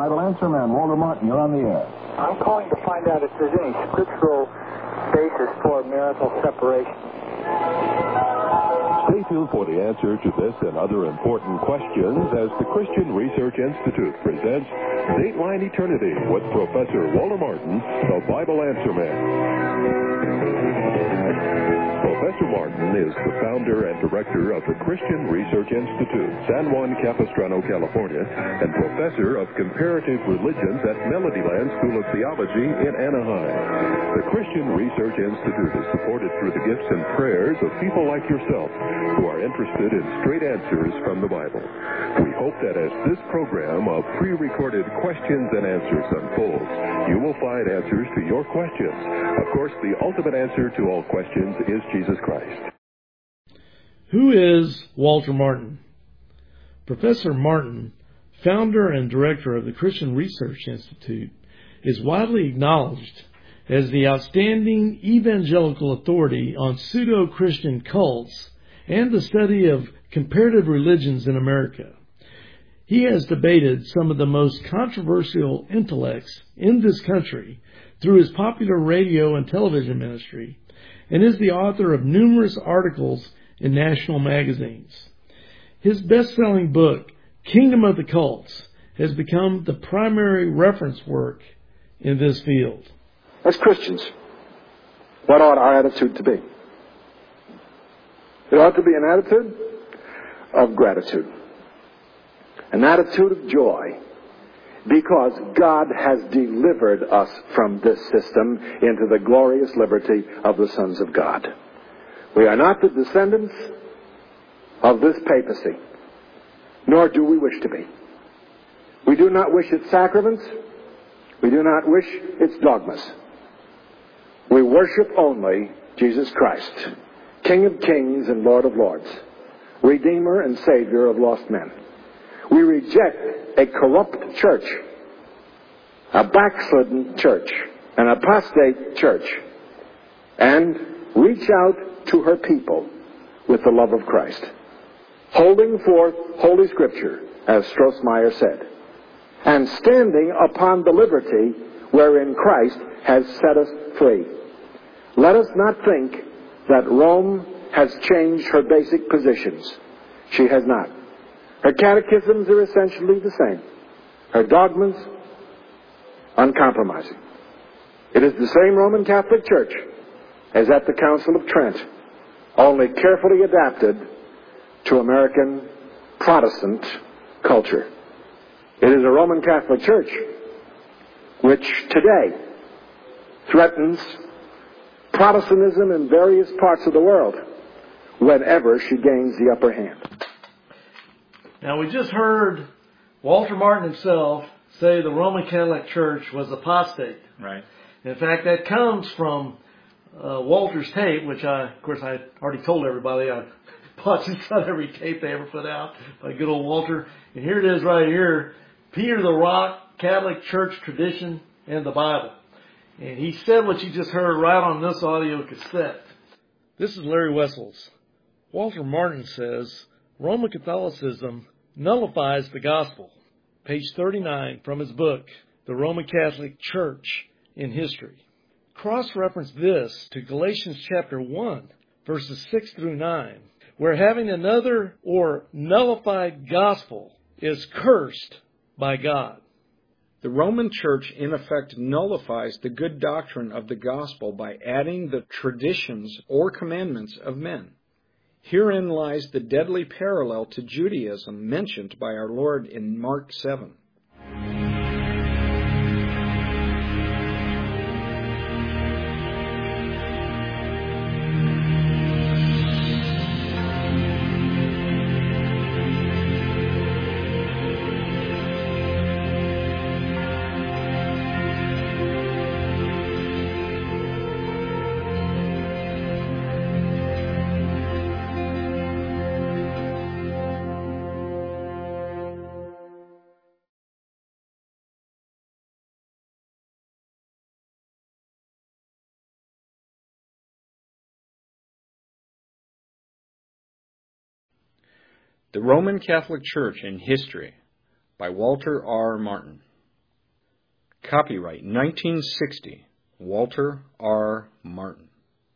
Bible Answer Man, Walter Martin, you're on the air. I'm calling to find out if there's any scriptural basis for marital separation. Stay tuned for the answer to this and other important questions as the Christian Research Institute presents Dateline Eternity with Professor Walter Martin, the Bible Answer Man. Professor Martin is the founder and director of the Christian Research Institute, San Juan Capistrano, California, and professor of comparative religions at Melodyland School of Theology in Anaheim. The Christian Research Institute is supported through the gifts and prayers of people like yourself who are interested in straight answers from the Bible. We hope that as this program of pre-recorded questions and answers unfolds, you will find answers to your questions. Of course, the ultimate answer to all questions is Jesus Christ. Who is Walter Martin? Professor Martin, founder and director of the Christian Research Institute, is widely acknowledged as the outstanding evangelical authority on pseudo-Christian cults and the study of comparative religions in America. He has debated some of the most controversial intellects in this country through his popular radio and television ministry, and is the author of numerous articles in national magazines. His best-selling book, Kingdom of the Cults, has become the primary reference work in this field. As Christians, what ought our attitude to be? It ought to be an attitude of gratitude, an attitude of joy, because God has delivered us from this system into the glorious liberty of the sons of God. We are not the descendants of this papacy, nor do we wish to be. We do not wish its sacraments. We do not wish its dogmas. We worship only Jesus Christ, King of kings and Lord of lords, Redeemer and Savior of lost men. We reject a corrupt church, a backslidden church, an apostate church, and reach out to her people with the love of Christ, holding forth Holy Scripture, as Strossmayer said, and standing upon the liberty wherein Christ has set us free. Let us not think that Rome has changed her basic positions. She has not. Her catechisms are essentially the same. Her dogmas, uncompromising. It is the same Roman Catholic Church as at the Council of Trent, only carefully adapted to American Protestant culture. It is a Roman Catholic Church which today threatens Protestantism in various parts of the world whenever she gains the upper hand. Now, we just heard Walter Martin himself say the Roman Catholic Church was apostate. Right. In fact, that comes from Walter's tape, which I already told everybody. I watched just about every tape they ever put out by good old Walter. And here it is right here, Peter the Rock, Catholic Church Tradition, and the Bible. And he said what you just heard right on this audio cassette. This is Larry Wessels. Walter Martin says, Roman Catholicism nullifies the gospel. Page 39 from his book, The Roman Catholic Church in History. Cross-reference this to Galatians chapter 1, verses 6 through 9, where having another or nullified gospel is cursed by God. The Roman Church, in effect, nullifies the good doctrine of the gospel by adding the traditions or commandments of men. Herein lies the deadly parallel to Judaism mentioned by our Lord in Mark 7. The Roman Catholic Church in History by Walter R. Martin. Copyright 1960, Walter R. Martin.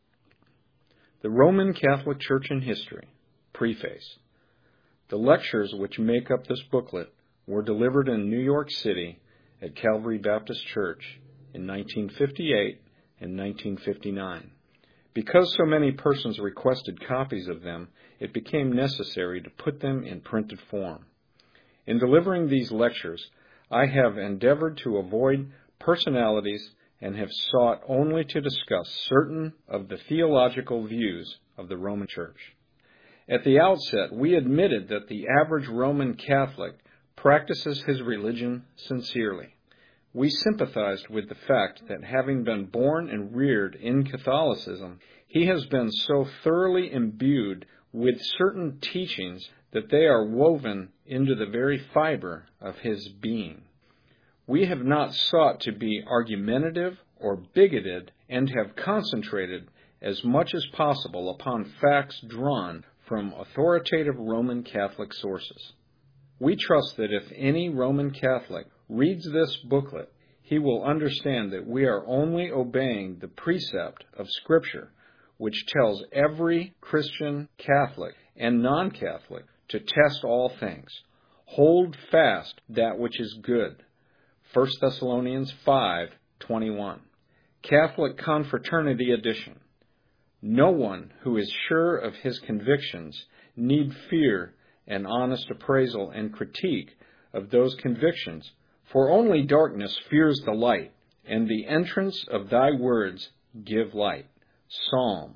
The Roman Catholic Church in History. Preface. The lectures which make up this booklet were delivered in New York City at Calvary Baptist Church in 1958 and 1959. Because so many persons requested copies of them, it became necessary to put them in printed form. In delivering these lectures, I have endeavored to avoid personalities and have sought only to discuss certain of the theological views of the Roman Church. At the outset, we admitted that the average Roman Catholic practices his religion sincerely. We sympathized with the fact that having been born and reared in Catholicism, he has been so thoroughly imbued with certain teachings that they are woven into the very fiber of his being. We have not sought to be argumentative or bigoted and have concentrated as much as possible upon facts drawn from authoritative Roman Catholic sources. We trust that if any Roman Catholic reads this booklet, he will understand that we are only obeying the precept of Scripture, which tells every Christian Catholic and non-Catholic to test all things. Hold fast that which is good. 1 Thessalonians 5:21. Catholic Confraternity Edition. No one who is sure of his convictions need fear an honest appraisal and critique of those convictions, for only darkness fears the light, and the entrance of thy words give light. Psalm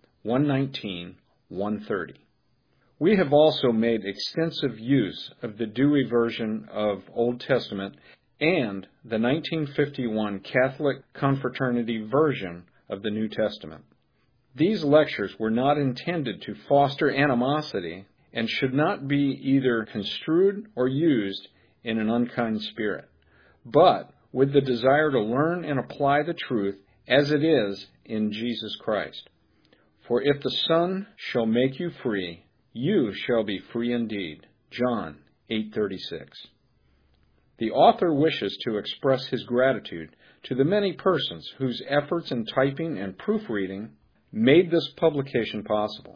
119:130. We have also made extensive use of the Dewey version of Old Testament and the 1951 Catholic Confraternity version of the New Testament. These lectures were not intended to foster animosity and should not be either construed or used in an unkind spirit, but with the desire to learn and apply the truth as it is in Jesus Christ. For if the Son shall make you free, you shall be free indeed. John 8:36. The author wishes to express his gratitude to the many persons whose efforts in typing and proofreading made this publication possible.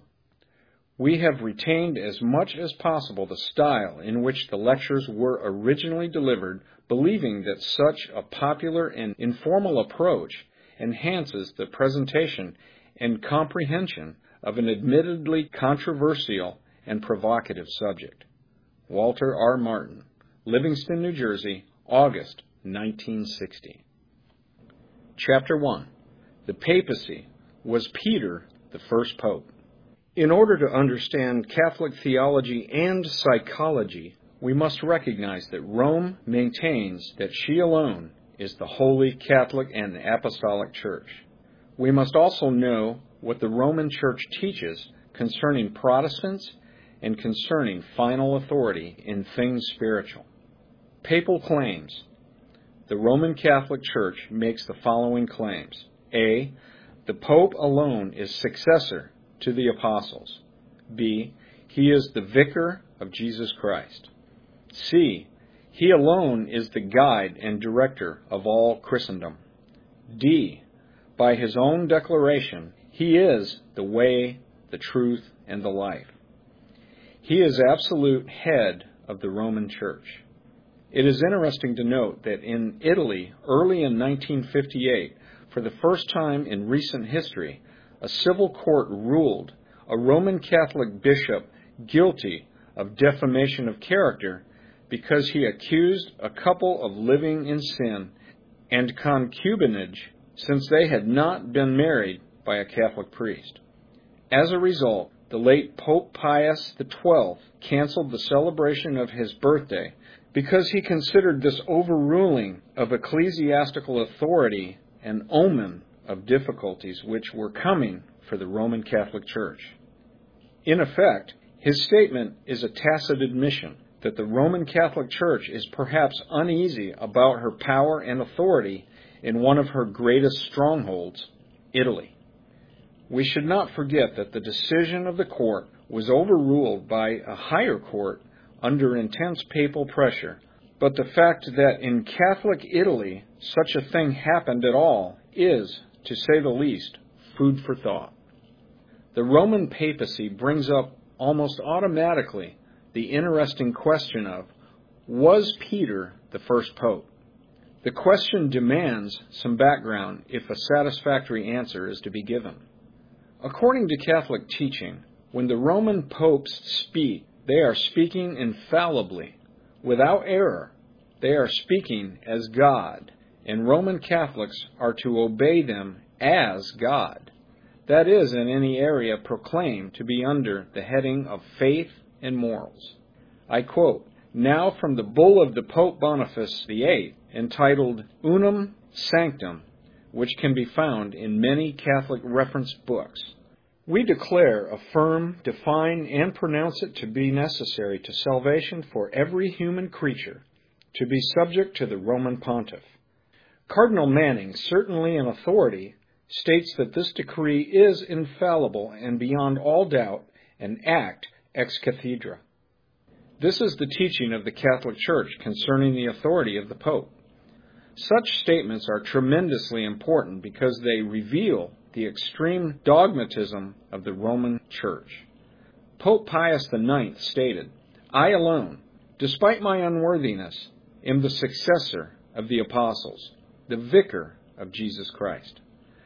We have retained as much as possible the style in which the lectures were originally delivered, believing that such a popular and informal approach enhances the presentation and comprehension of an admittedly controversial and provocative subject. Walter R. Martin, Livingston, New Jersey, August 1960. Chapter 1. The Papacy was Peter the first Pope. In order to understand Catholic theology and psychology, we must recognize that Rome maintains that she alone is the Holy Catholic and Apostolic Church. We must also know what the Roman Church teaches concerning Protestants and concerning final authority in things spiritual. Papal claims. The Roman Catholic Church makes the following claims. A. The Pope alone is successor to the apostles. B. He is the vicar of Jesus Christ. C. He alone is the guide and director of all Christendom. D. By his own declaration, he is the way, the truth, and the life. He is absolute head of the Roman Church. It is interesting to note that in Italy, early in 1958, for the first time in recent history, a civil court ruled a Roman Catholic bishop guilty of defamation of character because he accused a couple of living in sin and concubinage since they had not been married by a Catholic priest. As a result, the late Pope Pius XII canceled the celebration of his birthday because he considered this overruling of ecclesiastical authority an omen of difficulties which were coming for the Roman Catholic Church. In effect, his statement is a tacit admission that the Roman Catholic Church is perhaps uneasy about her power and authority in one of her greatest strongholds, Italy. We should not forget that the decision of the court was overruled by a higher court under intense papal pressure But the fact that in Catholic Italy such a thing happened at all is, to say the least, food for thought. The Roman papacy brings up almost automatically the interesting question of, was Peter the first pope? The question demands some background if a satisfactory answer is to be given. According to Catholic teaching, when the Roman popes speak, they are speaking infallibly, without error. They are speaking as God, and Roman Catholics are to obey them as God. That is, in any area proclaimed to be under the heading of faith and morals. I quote now from the bull of the Pope Boniface VIII, entitled Unum Sanctum, which can be found in many Catholic reference books. We declare, affirm, define, and pronounce it to be necessary to salvation for every human creature to be subject to the Roman Pontiff. Cardinal Manning, certainly an authority, states that this decree is infallible and beyond all doubt an act ex cathedra. This is the teaching of the Catholic Church concerning the authority of the Pope. Such statements are tremendously important because they reveal the extreme dogmatism of the Roman Church. Pope Pius IX stated, "I alone, despite my unworthiness, am the successor of the apostles, the vicar of Jesus Christ.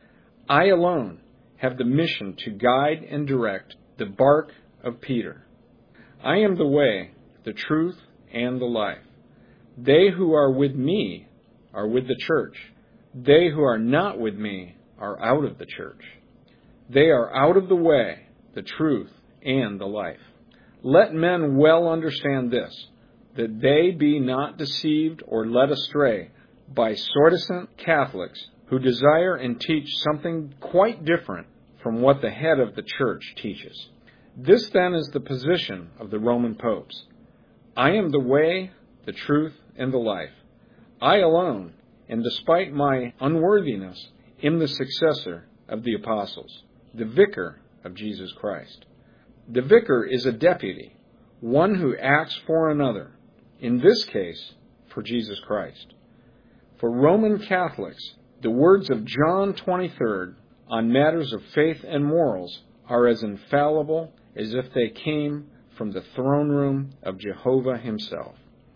I alone have the mission to guide and direct the bark of Peter. I am the way, the truth, and the life. They who are with me are with the church. They who are not with me are out of the church. They are out of the way, the truth, and the life. Let men well understand this, that they be not deceived or led astray by sordid Catholics who desire and teach something quite different from what the head of the church teaches. This then is the position of the Roman popes. I am the way, the truth, and the life. I alone, and despite my unworthiness, am the successor of the apostles, the vicar of Jesus Christ. The vicar is a deputy, one who acts for another, in this case, for Jesus Christ. For Roman Catholics, the words of John 23 on matters of faith and morals are as infallible as if they came from the throne room of Jehovah himself.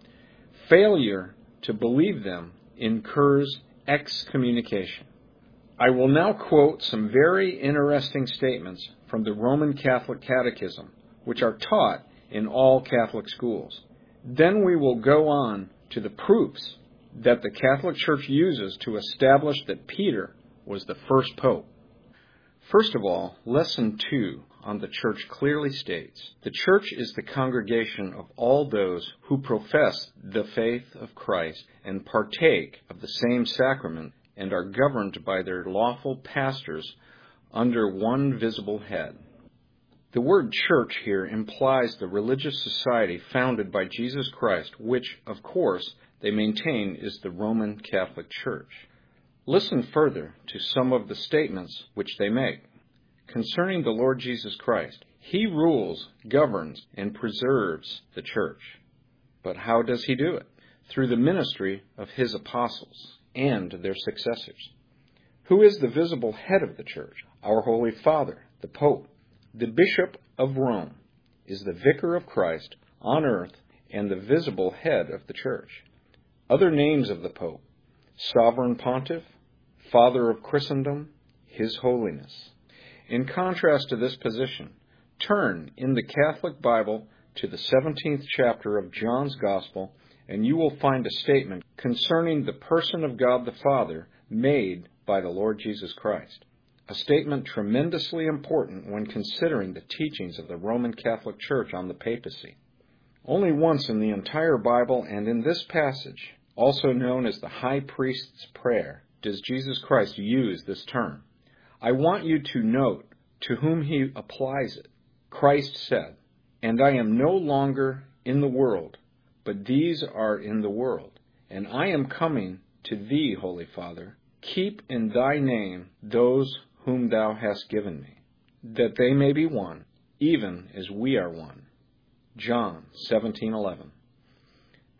Failure to believe them incurs excommunication. I will now quote some very interesting statements from the Roman Catholic Catechism, which are taught in all Catholic schools. Then we will go on to the proofs that the Catholic Church uses to establish that Peter was the first pope. First of all, Lesson 2 on the Church clearly states, the Church is the congregation of all those who profess the faith of Christ and partake of the same sacrament and are governed by their lawful pastors under one visible head. The word church here implies the religious society founded by Jesus Christ, which, of course, they maintain is the Roman Catholic Church. Listen further to some of the statements which they make. Concerning the Lord Jesus Christ, he rules, governs, and preserves the church. But how does he do it? Through the ministry of his apostles and their successors. Who is the visible head of the church? Our Holy Father, the Pope. The Bishop of Rome is the vicar of Christ on earth and the visible head of the church. Other names of the Pope: Sovereign Pontiff, Father of Christendom, His Holiness. In contrast to this position, turn in the Catholic Bible to the 17th chapter of John's Gospel, and you will find a statement concerning the person of God the Father made by the Lord Jesus Christ. A statement tremendously important when considering the teachings of the Roman Catholic Church on the papacy. Only once in the entire Bible and in this passage, also known as the High Priest's Prayer, does Jesus Christ use this term. I want you to note to whom he applies it. Christ said, "And I am no longer in the world, but these are in the world. And I am coming to thee, Holy Father. Keep in thy name those whom thou hast given me, that they may be one, even as we are one." John 17:11.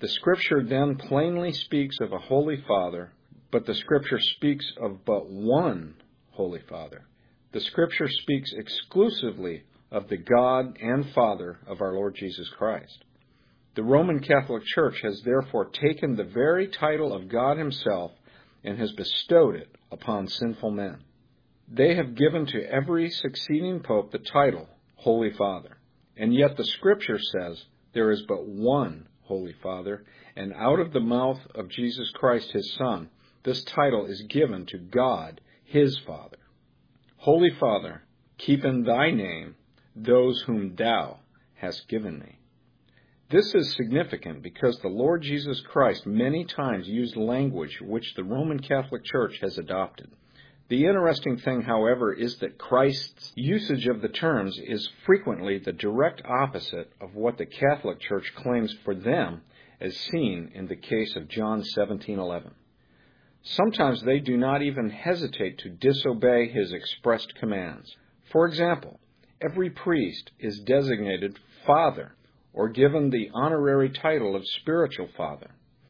The Scripture then plainly speaks of a Holy Father, but the Scripture speaks of but one Holy Father. The Scripture speaks exclusively of the God and Father of our Lord Jesus Christ. The Roman Catholic Church has therefore taken the very title of God Himself and has bestowed it upon sinful men. They have given to every succeeding pope the title Holy Father, and yet the Scripture says there is but one Holy Father, and out of the mouth of Jesus Christ, His Son, this title is given to God, His Father. Holy Father, keep in Thy name those whom Thou hast given me. This is significant because the Lord Jesus Christ many times used language which the Roman Catholic Church has adopted. The interesting thing, however, is that Christ's usage of the terms is frequently the direct opposite of what the Catholic Church claims for them, as seen in the case of John 17:11. Sometimes they do not even hesitate to disobey His expressed commands. For example, every priest is designated Father, or given the honorary title of Spiritual Father.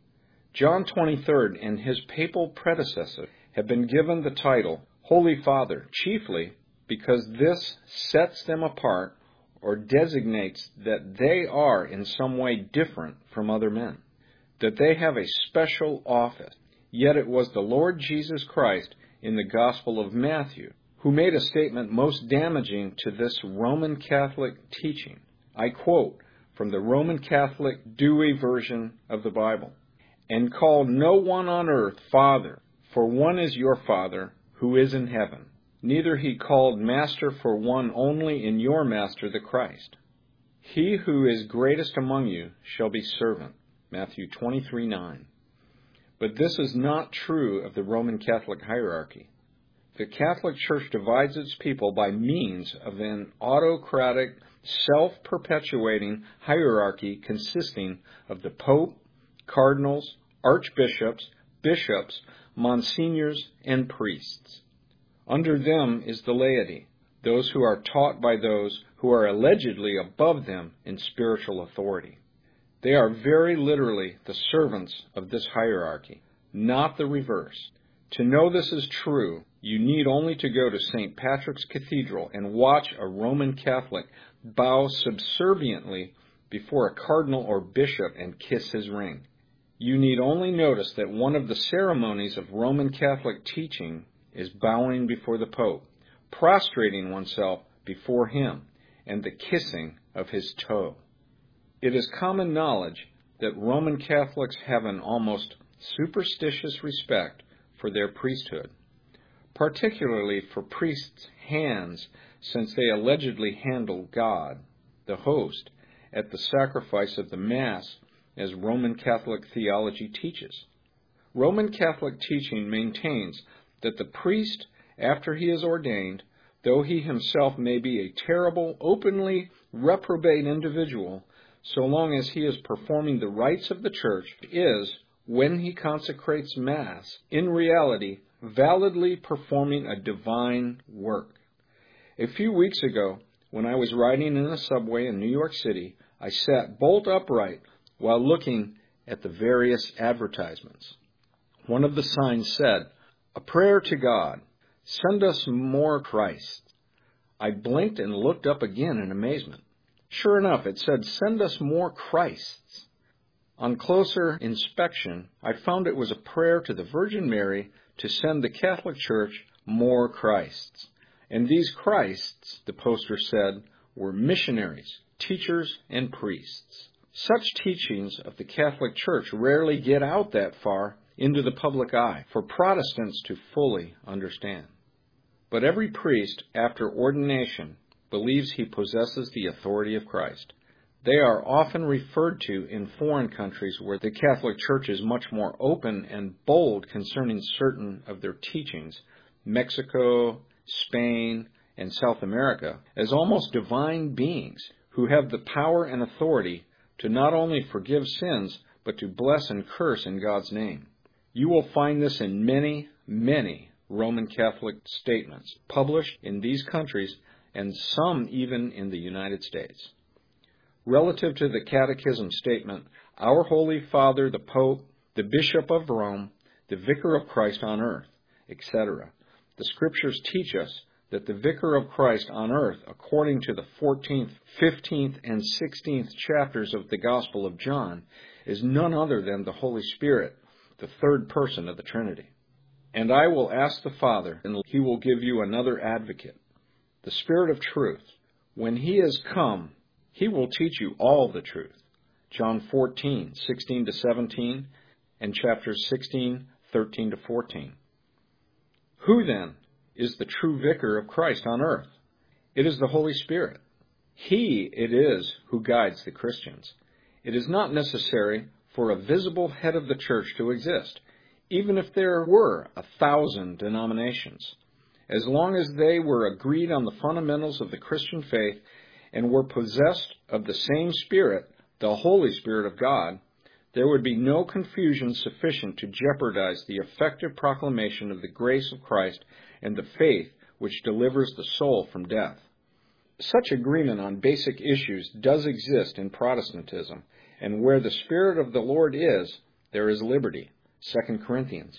John XXIII and his papal predecessor have been given the title Holy Father, chiefly because this sets them apart or designates that they are in some way different from other men, that they have a special office. Yet it was the Lord Jesus Christ in the Gospel of Matthew who made a statement most damaging to this Roman Catholic teaching. I quote from the Roman Catholic Dewey version of the Bible, "And call no one on earth Father, for one is your Father, who is in heaven. Neither He called Master for one only in your Master the Christ. He who is greatest among you shall be servant." Matthew 23:9. But this is not true of the Roman Catholic hierarchy. The Catholic Church divides its people by means of an autocratic, self-perpetuating hierarchy consisting of the Pope, cardinals, archbishops, bishops, monsignors, and priests. Under them is the laity, those who are taught by those who are allegedly above them in spiritual authority. They are very literally the servants of this hierarchy, not the reverse. To know this is true, you need only to go to St. Patrick's Cathedral and watch a Roman Catholic bow subserviently before a cardinal or bishop and kiss his ring. You need only notice that one of the ceremonies of Roman Catholic teaching is bowing before the Pope, prostrating oneself before him, and the kissing of his toe. It is common knowledge that Roman Catholics have an almost superstitious respect for their priesthood, particularly for priests' hands, since they allegedly handle God, the host, at the sacrifice of the Mass, as Roman Catholic theology teaches. Roman Catholic teaching maintains that the priest, after he is ordained, though he himself may be a terrible, openly reprobate individual, so long as he is performing the rites of the Church, is, when he consecrates Mass, in reality, validly performing a divine work. A few weeks ago, when I was riding in a subway in New York City, I sat bolt upright while looking at the various advertisements. One of the signs said, "A prayer to God, send us more Christ." I blinked and looked up again in amazement. Sure enough, it said, "Send us more Christs." On closer inspection, I found it was a prayer to the Virgin Mary to send the Catholic Church more Christs. And these Christs, the poster said, were missionaries, teachers, and priests. Such teachings of the Catholic Church rarely get out that far into the public eye for Protestants to fully understand. But every priest, after ordination, believes he possesses the authority of Christ. They are often referred to in foreign countries where the Catholic Church is much more open and bold concerning certain of their teachings, Mexico, Spain, and South America, as almost divine beings who have the power and authority to not only forgive sins, but to bless and curse in God's name. You will find this in many, many Roman Catholic statements published in these countries and some even in the United States. relative to the Catechism statement, Our Holy Father, the Pope, the Bishop of Rome, the Vicar of Christ on earth, etc. The Scriptures teach us that the Vicar of Christ on earth, according to the 14th, 15th, and 16th chapters of the Gospel of John, is none other than the Holy Spirit, the third person of the Trinity. And I will ask the Father, and he will give you another advocate, the Spirit of truth. When he is come, he will teach you all the truth. John 14, 16 to 17, and chapters 16, 13 to 14. Who then is the true vicar of Christ on earth? It is the Holy Spirit. He it is who guides the Christians. It is not necessary for a visible head of the church to exist, even if there were 1,000 denominations. As long as they were agreed on the fundamentals of the Christian faith and were possessed of the same Spirit, the Holy Spirit of God, there would be no confusion sufficient to jeopardize the effective proclamation of the grace of Christ and the faith which delivers the soul from death. Such agreement on basic issues does exist in Protestantism, and where the Spirit of the Lord is, there is liberty. 2 Corinthians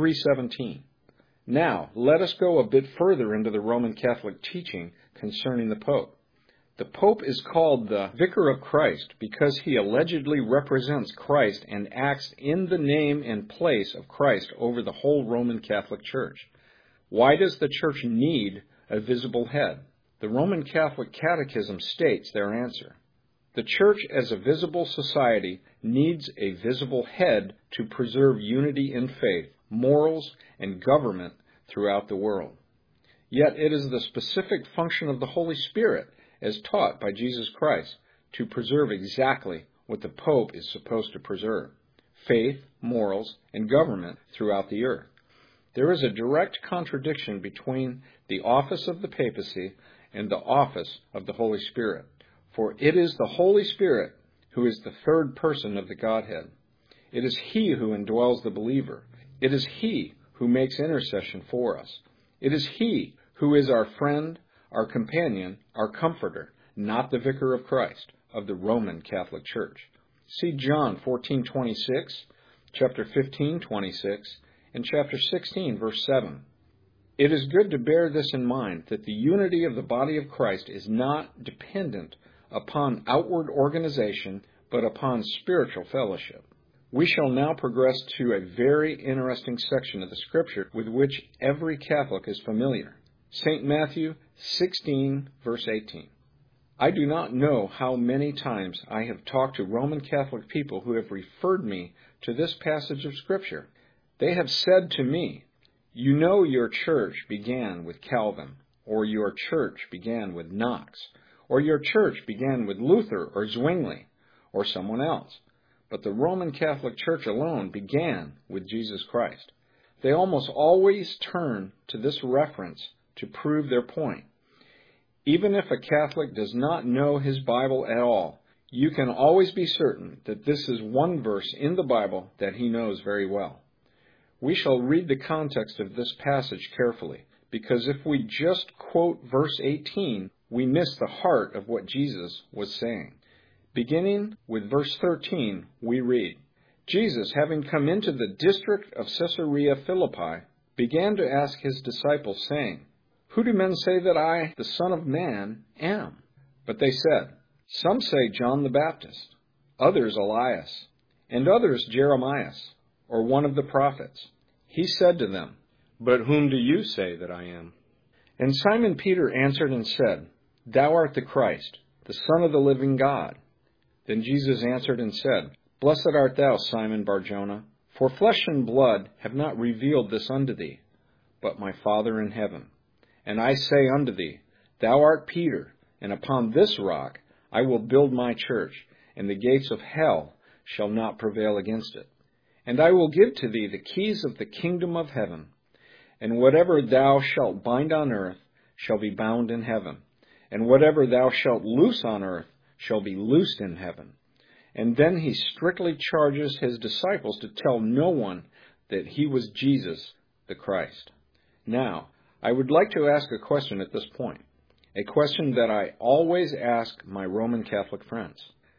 3:17. Now, let us go a bit further into the Roman Catholic teaching concerning the Pope. The Pope is called the Vicar of Christ because he allegedly represents Christ and acts in the name and place of Christ over the whole Roman Catholic Church. Why does the Church need a visible head? The Roman Catholic Catechism states their answer. The Church as a visible society needs a visible head to preserve unity in faith, morals, and government throughout the world. Yet it is the specific function of the Holy Spirit, as taught by Jesus Christ, to preserve exactly what the Pope is supposed to preserve: faith, morals, and government throughout the earth. There is a direct contradiction between the office of the papacy and the office of the Holy Spirit, for it is the Holy Spirit who is the third person of the Godhead. It is He who indwells the believer. It is He who makes intercession for us. It is He who is our friend, our companion, our comforter, not the Vicar of Christ of the Roman Catholic Church. See John 14:26, chapter 15:26, and chapter 16, verse 7. It is good to bear this in mind, that the unity of the body of Christ is not dependent upon outward organization, but upon spiritual fellowship. We shall now progress to a very interesting section of the Scripture with which every Catholic is familiar. St. Matthew 16, verse 18. I do not know how many times I have talked to Roman Catholic people who have referred me to this passage of Scripture. They have said to me, "You know your church began with Calvin, or your church began with Knox, or your church began with Luther or Zwingli, or someone else. But the Roman Catholic Church alone began with Jesus Christ." They almost always turn to this reference to prove their point. Even if a Catholic does not know his Bible at all, you can always be certain that this is one verse in the Bible that he knows very well. We shall read the context of this passage carefully, because if we just quote verse 18, we miss the heart of what Jesus was saying. Beginning with verse 13, we read, Jesus, having come into the district of Caesarea Philippi, began to ask his disciples, saying, Who do men say that I, the Son of Man, am? But they said, Some say John the Baptist, others Elias, and others Jeremias, or one of the prophets. He said to them, But whom do you say that I am? And Simon Peter answered and said, Thou art the Christ, the Son of the living God. Then Jesus answered and said, Blessed art thou, Simon Bar-Jonah, for flesh and blood have not revealed this unto thee, but my Father in heaven. And I say unto thee, Thou art Peter, and upon this rock I will build my church, and the gates of hell shall not prevail against it. And I will give to thee the keys of the kingdom of heaven. And whatever thou shalt bind on earth shall be bound in heaven, and whatever thou shalt loose on earth shall be loosed in heaven. And then he strictly charges his disciples to tell no one that he was Jesus the Christ. Now, I would like to ask a question at this point. a question that I always ask my Roman Catholic friends.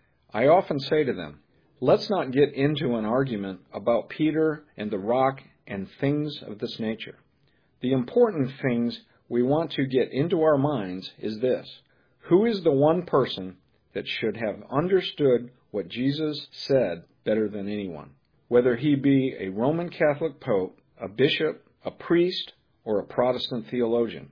I often say to them, let's not get into an argument about Peter and the rock and things of this nature. The important things we want to get into our minds is this: who is the one person that should have understood what Jesus said better than anyone, whether he be a Roman Catholic pope, a bishop, a priest, or a Protestant theologian?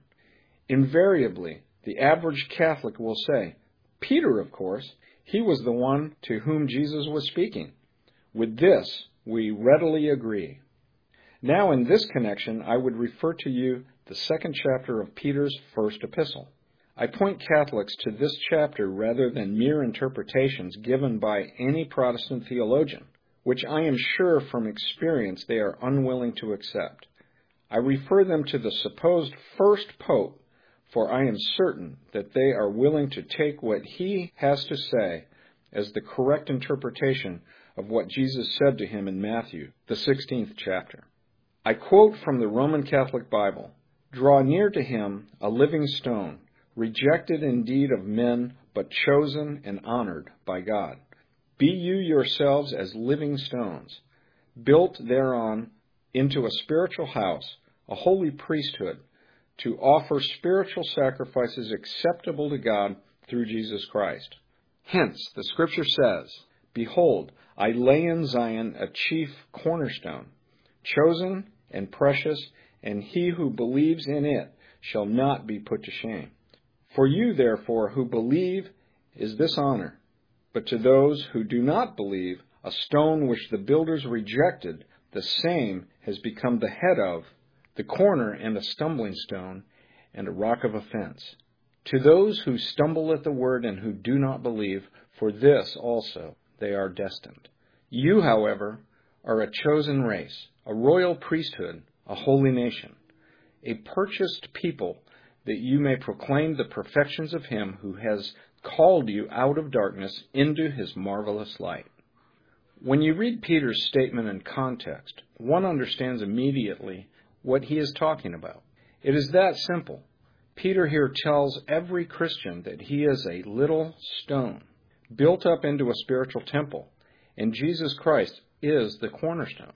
Invariably, the average Catholic will say, Peter, of course. He was the one to whom Jesus was speaking. With this, we readily agree. Now, in this connection, I would refer to you the second chapter of Peter's first epistle. I point Catholics to this chapter rather than mere interpretations given by any Protestant theologian, which I am sure from experience they are unwilling to accept. I refer them to the supposed first pope, for I am certain that they are willing to take what he has to say as the correct interpretation of what Jesus said to him in Matthew, the 16th chapter. I quote from the Roman Catholic Bible, "Draw near to him a living stone, rejected indeed of men, but chosen and honored by God. Be you yourselves as living stones, built thereon into a spiritual house, a holy priesthood, to offer spiritual sacrifices acceptable to God through Jesus Christ." Hence, the Scripture says, "Behold, I lay in Zion a chief cornerstone, chosen and precious, and he who believes in it shall not be put to shame. For you, therefore, who believe is this honor, but to those who do not believe, a stone which the builders rejected, the same has become the head of, the corner and a stumbling stone, and a rock of offense. To those who stumble at the word and who do not believe, for this also they are destined. You, however, are a chosen race, a royal priesthood, a holy nation, a purchased people, that you may proclaim the perfections of him who has called you out of darkness into his marvelous light." When you read Peter's statement in context, one understands immediately what he is talking about. It is that simple. Peter here tells every Christian that he is a little stone, built up into a spiritual temple, and Jesus Christ is the cornerstone.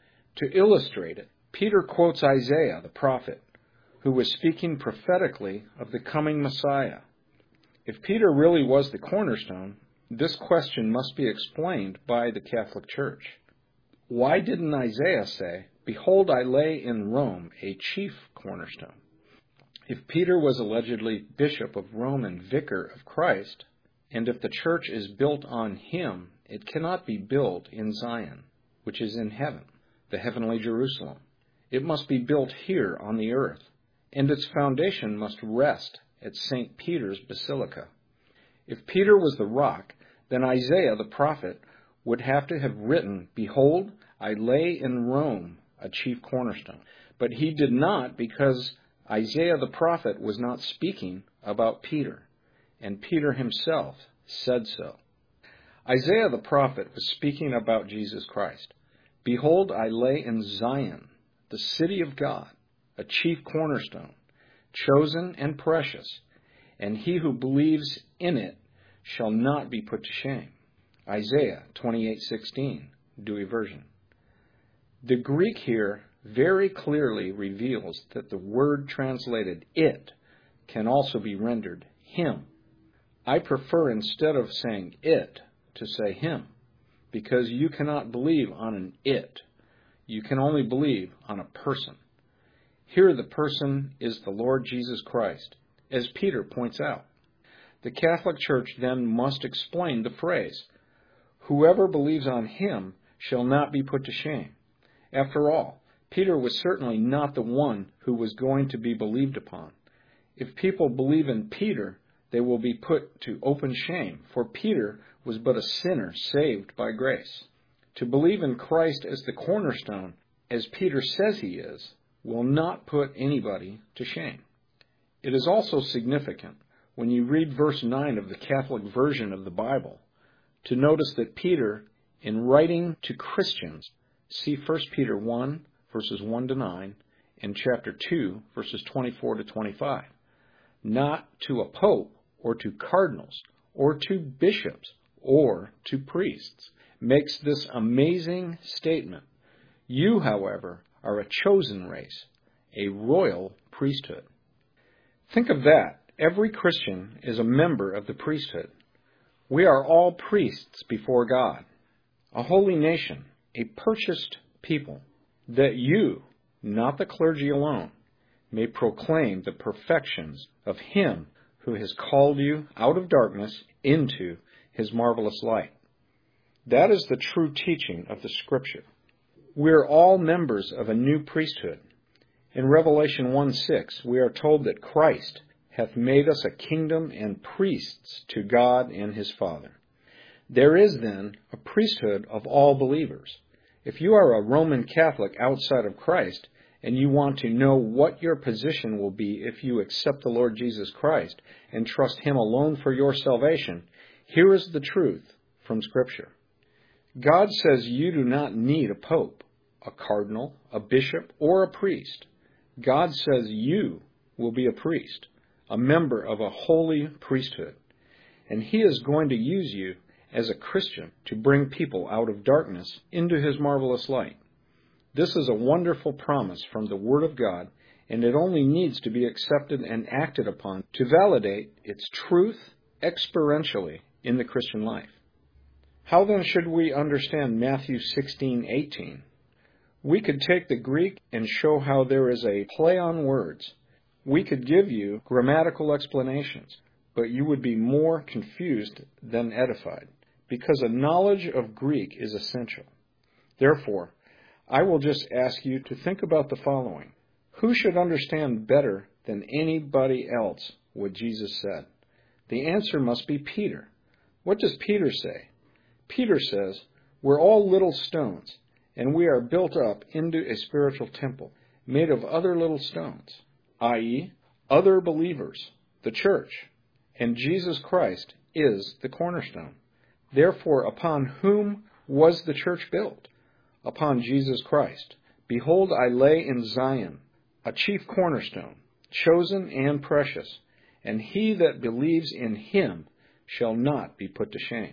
To illustrate it, Peter quotes Isaiah, the prophet, who was speaking prophetically of the coming Messiah. If Peter really was the cornerstone, this question must be explained by the Catholic Church. Why didn't Isaiah say, "Behold, I lay in Rome a chief cornerstone"? If Peter was allegedly bishop of Rome and vicar of Christ, and if the church is built on him, it cannot be built in Zion, which is in heaven, the heavenly Jerusalem. It must be built here on the earth, and its foundation must rest at St. Peter's Basilica. If Peter was the rock, then Isaiah the prophet would have to have written, "Behold, I lay in Rome a chief cornerstone." But he did not, because Isaiah the prophet was not speaking about Peter, and Peter himself said so. Isaiah the prophet was speaking about Jesus Christ. "Behold, I lay in Zion, the city of God, a chief cornerstone, chosen and precious, and he who believes in it shall not be put to shame." Isaiah 28:16, Dewey Version. The Greek here very clearly reveals that the word translated "it" can also be rendered "him." I prefer, instead of saying "it," to say "him," because you cannot believe on an "it." You can only believe on a person. Here the person is the Lord Jesus Christ, as Peter points out. The Catholic Church then must explain the phrase, "Whoever believes on him shall not be put to shame." After all, Peter was certainly not the one who was going to be believed upon. If people believe in Peter, they will be put to open shame, for Peter was but a sinner saved by grace. To believe in Christ as the cornerstone, as Peter says he is, will not put anybody to shame. It is also significant, when you read verse 9 of the Catholic version of the Bible, to notice that Peter, in writing to Christians, see 1 Peter 1, verses 1 to 9, and chapter 2, verses 24 to 25. not to a pope or to cardinals or to bishops or to priests, makes this amazing statement. You, however, are a chosen race, a royal priesthood. Think of that. Every Christian is a member of the priesthood. We are all priests before God, a holy nation, a purchased people, that you, not the clergy alone, may proclaim the perfections of Him who has called you out of darkness into His marvelous light. That is the true teaching of the Scripture. We are all members of a new priesthood. In Revelation 1:6, we are told that Christ hath made us a kingdom and priests to God and His Father. There is then a priesthood of all believers. If you are a Roman Catholic outside of Christ, and you want to know what your position will be if you accept the Lord Jesus Christ and trust Him alone for your salvation, here is the truth from Scripture. God says you do not need a pope, a cardinal, a bishop, or a priest. God says you will be a priest, a member of a holy priesthood, and He is going to use you as a Christian to bring people out of darkness into His marvelous light. This is a wonderful promise from the Word of God, and it only needs to be accepted and acted upon to validate its truth experientially in the Christian life. How then should we understand Matthew 16:18? We could take the Greek and show how there is a play on words. We could give you grammatical explanations, but you would be more confused than edified, because a knowledge of Greek is essential. Therefore, I will just ask you to think about the following. Who should understand better than anybody else what Jesus said? The answer must be Peter. What does Peter say? Peter says, we're all little stones, and we are built up into a spiritual temple made of other little stones, i.e., other believers, the church, and Jesus Christ is the cornerstone. Therefore, upon whom was the church built? Upon Jesus Christ. Behold, I lay in Zion a chief cornerstone, chosen and precious, and he that believes in Him shall not be put to shame.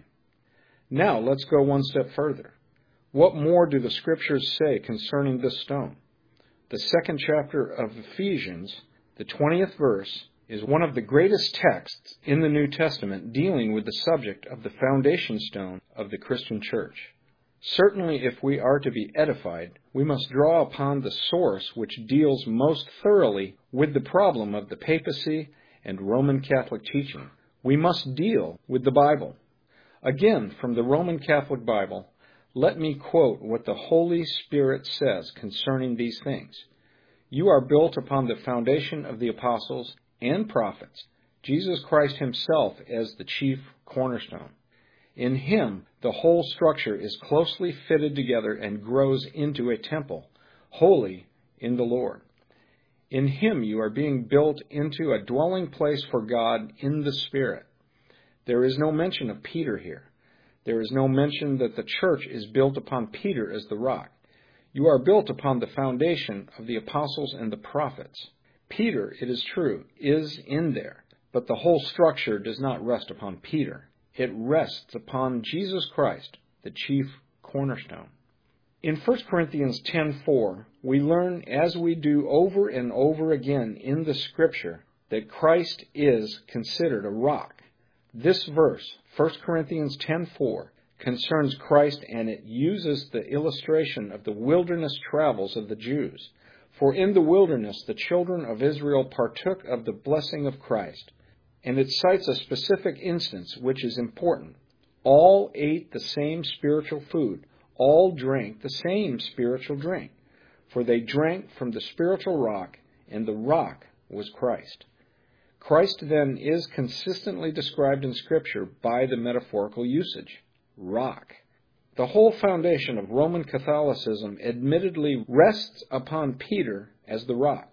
Now let's go one step further. What more do the Scriptures say concerning this stone? The 2nd chapter of Ephesians, the 20th verse, is one of the greatest texts in the New Testament dealing with the subject of the foundation stone of the Christian church. Certainly, if we are to be edified, we must draw upon the source which deals most thoroughly with the problem of the papacy and Roman Catholic teaching. We must deal with the Bible. Again, from the Roman Catholic Bible, let me quote what the Holy Spirit says concerning these things. You are built upon the foundation of the apostles and prophets, Jesus Christ Himself as the chief cornerstone. In Him, the whole structure is closely fitted together and grows into a temple, holy in the Lord. In Him you are being built into a dwelling place for God in the Spirit. There is no mention of Peter here. There is no mention that the church is built upon Peter as the rock. You are built upon the foundation of the apostles and the prophets. Peter, it is true, is in there, but the whole structure does not rest upon Peter. It rests upon Jesus Christ, the chief cornerstone. In 1 Corinthians 10:4, we learn, as we do over and over again in the Scripture, that Christ is considered a rock. This verse, 1 Corinthians 10:4, concerns Christ, and it uses the illustration of the wilderness travels of the Jews. For in the wilderness the children of Israel partook of the blessing of Christ. And it cites a specific instance which is important. All ate the same spiritual food. All drank the same spiritual drink. For they drank from the spiritual rock, and the rock was Christ. Christ then is consistently described in Scripture by the metaphorical usage, rock. The whole foundation of Roman Catholicism admittedly rests upon Peter as the rock.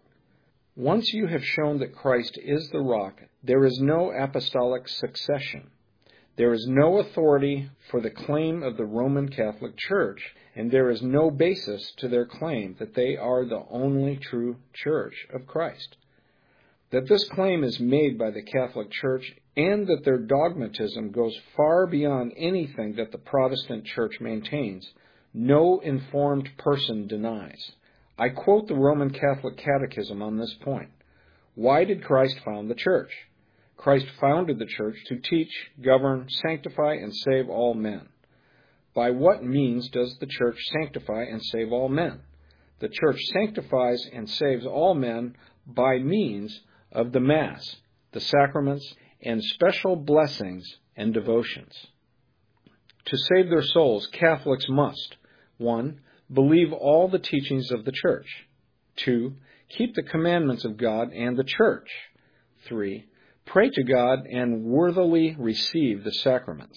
Once you have shown that Christ is the rock, there is no apostolic succession. There is no authority for the claim of the Roman Catholic Church, and there is no basis to their claim that they are the only true church of Christ. that this claim is made by the Catholic Church and that their dogmatism goes far beyond anything that the Protestant Church maintains, no informed person denies. I quote the Roman Catholic Catechism on this point. Why did Christ found the Church? Christ founded the Church to teach, govern, sanctify, and save all men. By what means does the Church sanctify and save all men? The Church sanctifies and saves all men by means of the Mass, the sacraments, and special blessings and devotions. To save their souls, Catholics must 1. Believe all the teachings of the Church. 2. Keep the commandments of God and the Church. 3. Pray to God and worthily receive the sacraments.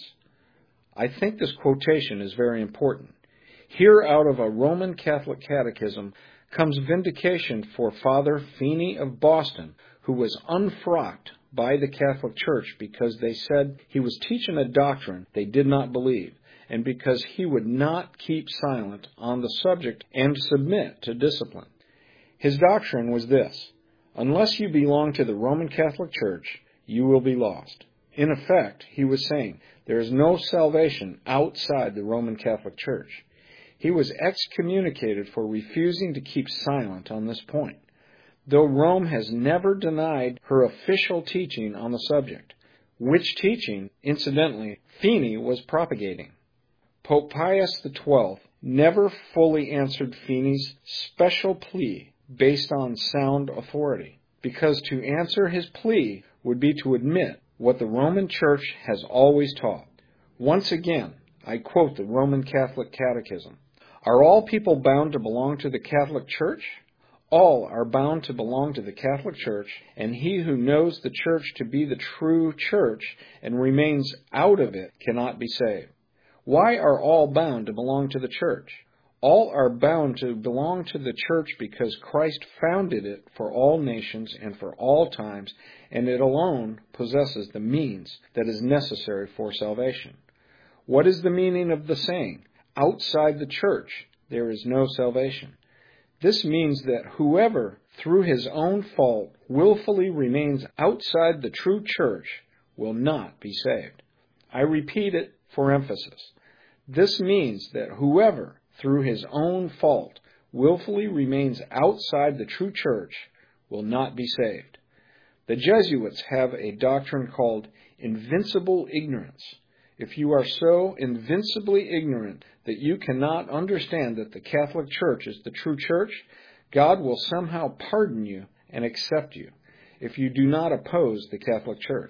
I think this quotation is very important. Here, out of a Roman Catholic catechism, comes vindication for Father Feeney of Boston, who was unfrocked by the Catholic Church because they said he was teaching a doctrine they did not believe, and because he would not keep silent on the subject and submit to discipline. His doctrine was this: unless you belong to the Roman Catholic Church, you will be lost. In effect, he was saying there is no salvation outside the Roman Catholic Church. He was excommunicated for refusing to keep silent on this point, though Rome has never denied her official teaching on the subject, which teaching, incidentally, Feeney was propagating. Pope Pius XII never fully answered Feeney's special plea based on sound authority, because to answer his plea would be to admit what the Roman Church has always taught. Once again, I quote the Roman Catholic Catechism. Are all people bound to belong to the Catholic Church? All are bound to belong to the Catholic Church, and he who knows the Church to be the true Church and remains out of it cannot be saved. Why are all bound to belong to the Church? All are bound to belong to the Church because Christ founded it for all nations and for all times, and it alone possesses the means that is necessary for salvation. What is the meaning of the saying, outside the Church there is no salvation? This means that whoever, through his own fault, willfully remains outside the true Church will not be saved. I repeat it for emphasis. This means that whoever, through his own fault, willfully remains outside the true Church will not be saved. The Jesuits have a doctrine called invincible ignorance. If you are so invincibly ignorant that you cannot understand that the Catholic Church is the true Church, God will somehow pardon you and accept you if you do not oppose the Catholic Church.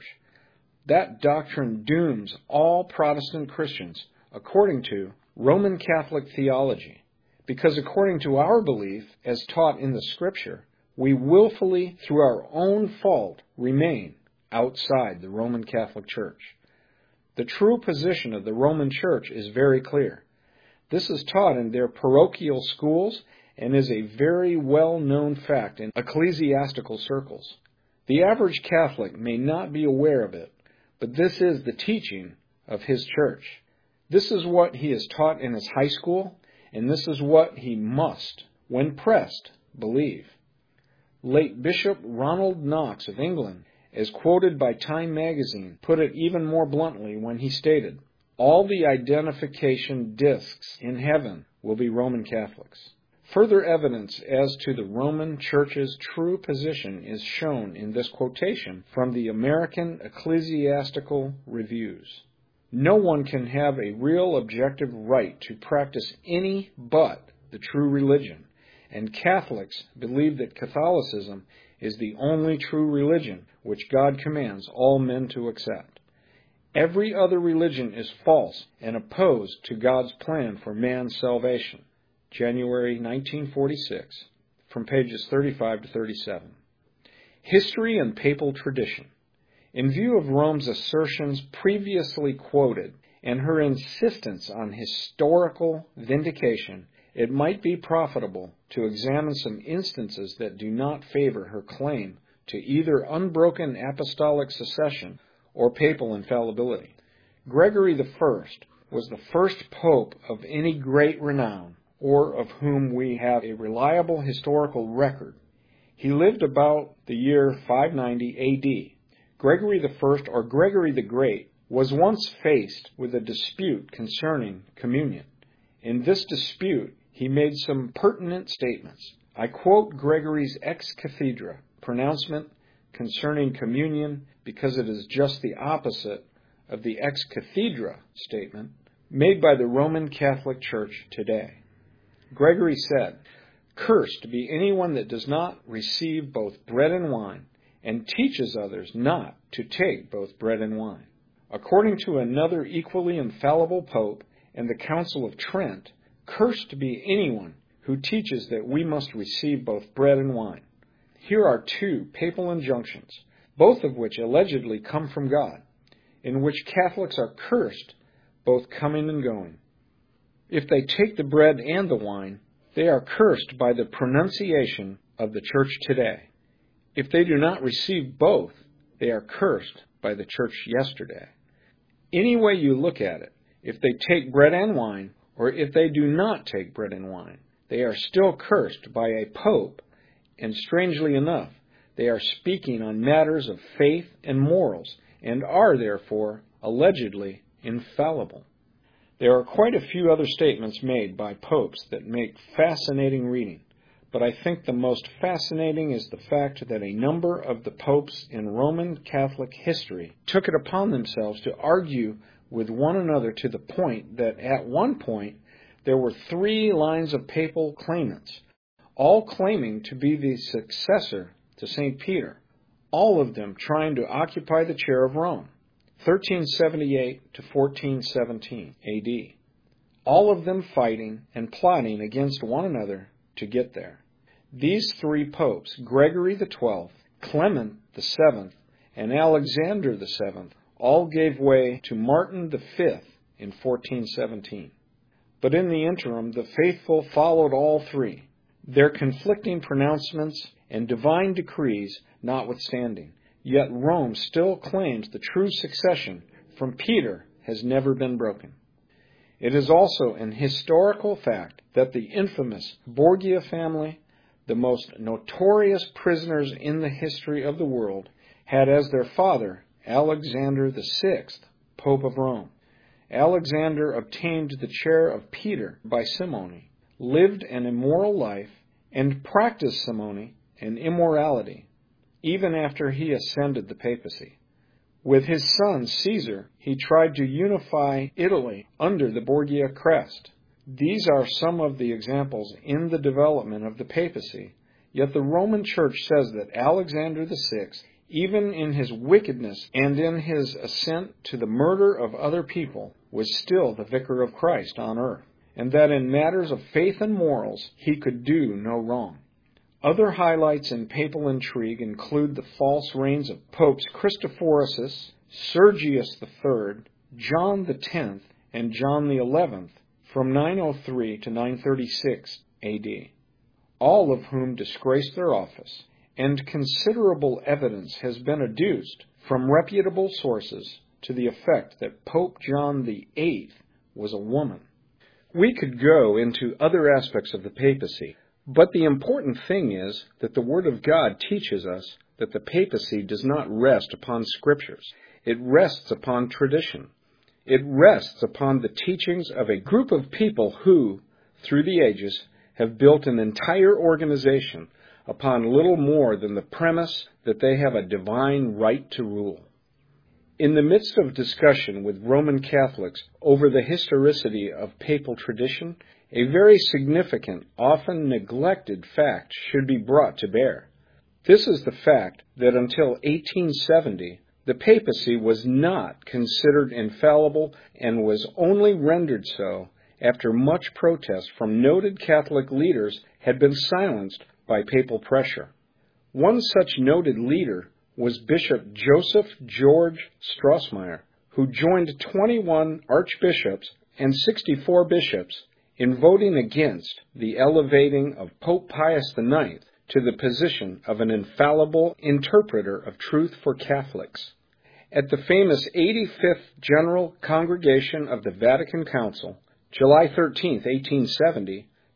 That doctrine dooms all Protestant Christians according to Roman Catholic theology, because according to our belief, as taught in the Scripture, we willfully, through our own fault, remain outside the Roman Catholic Church. The true position of the Roman Church is very clear. This is taught in their parochial schools and is a very well-known fact in ecclesiastical circles. The average Catholic may not be aware of it, but this is the teaching of his church. This is what he is taught in his high school, and this is what he must, when pressed, believe. Late Bishop Ronald Knox of England, as quoted by Time magazine, put it even more bluntly when he stated, all the identification discs in heaven will be Roman Catholics. Further evidence as to the Roman Church's true position is shown in this quotation from the American Ecclesiastical Reviews. No one can have a real objective right to practice any but the true religion, and Catholics believe that Catholicism is the only true religion which God commands all men to accept. Every other religion is false and opposed to God's plan for man's salvation. January 1946, from pages 35 to 37. History and Papal Tradition. In view of Rome's assertions previously quoted and her insistence on historical vindication, it might be profitable to examine some instances that do not favor her claim to either unbroken apostolic succession or papal infallibility. Gregory I was the first pope of any great renown, or of whom we have a reliable historical record. He lived about the year 590 A.D. Gregory I, or Gregory the Great, was once faced with a dispute concerning communion. In this dispute, he made some pertinent statements. I quote Gregory's ex cathedra pronouncement concerning communion because it is just the opposite of the ex cathedra statement made by the Roman Catholic Church today. Gregory said, "Cursed be anyone that does not receive both bread and wine, and teaches others not to take both bread and wine." According to another equally infallible pope and the Council of Trent, cursed be anyone who teaches that we must receive both bread and wine. Here are two papal injunctions, both of which allegedly come from God, in which Catholics are cursed, both coming and going. If they take the bread and the wine, they are cursed by the pronunciation of the Church today. If they do not receive both, they are cursed by the Church yesterday. Any way you look at it, if they take bread and wine, or if they do not take bread and wine, they are still cursed by a pope, and strangely enough, they are speaking on matters of faith and morals, and are therefore allegedly infallible. There are quite a few other statements made by popes that make fascinating reading, but I think the most fascinating is the fact that a number of the popes in Roman Catholic history took it upon themselves to argue with one another to the point that at one point there were 3 lines of papal claimants, all claiming to be the successor to St. Peter, all of them trying to occupy the chair of Rome, 1378 to 1417 A.D., all of them fighting and plotting against one another to get there. These 3 popes, Gregory XII, Clement VII, and Alexander VII, all gave way to Martin V in 1417. But in the interim, the faithful followed all 3, their conflicting pronouncements and divine decrees notwithstanding. Yet Rome still claims the true succession from Peter has never been broken. It is also an historical fact that the infamous Borgia family, the most notorious prisoners in the history of the world, had as their father Alexander VI, Pope of Rome. Alexander obtained the chair of Peter by simony, lived an immoral life, and practiced simony and immorality, even after he ascended the papacy. With his son Caesar, he tried to unify Italy under the Borgia crest. These are some of the examples in the development of the papacy, yet the Roman Church says that Alexander VI, even in his wickedness and in his assent to the murder of other people, was still the vicar of Christ on earth, and that in matters of faith and morals he could do no wrong. Other highlights in papal intrigue include the false reigns of Popes Christophoros, Sergius III, John X, and John XI from 903 to 936 A.D., all of whom disgraced their office, and considerable evidence has been adduced from reputable sources to the effect that Pope John VIII was a woman. We could go into other aspects of the papacy, but the important thing is that the Word of God teaches us that the papacy does not rest upon scriptures. It rests upon tradition. It rests upon the teachings of a group of people who, through the ages, have built an entire organization upon little more than the premise that they have a divine right to rule. In the midst of discussion with Roman Catholics over the historicity of papal tradition, a very significant, often neglected fact should be brought to bear. This is the fact that until 1870, the papacy was not considered infallible and was only rendered so after much protest from noted Catholic leaders had been silenced by papal pressure. One such noted leader was Bishop Joseph George Strossmayer, who joined 21 archbishops and 64 bishops in voting against the elevating of Pope Pius IX to the position of an infallible interpreter of truth for Catholics. At the famous 85th General Congregation of the Vatican Council, July 13, 1870,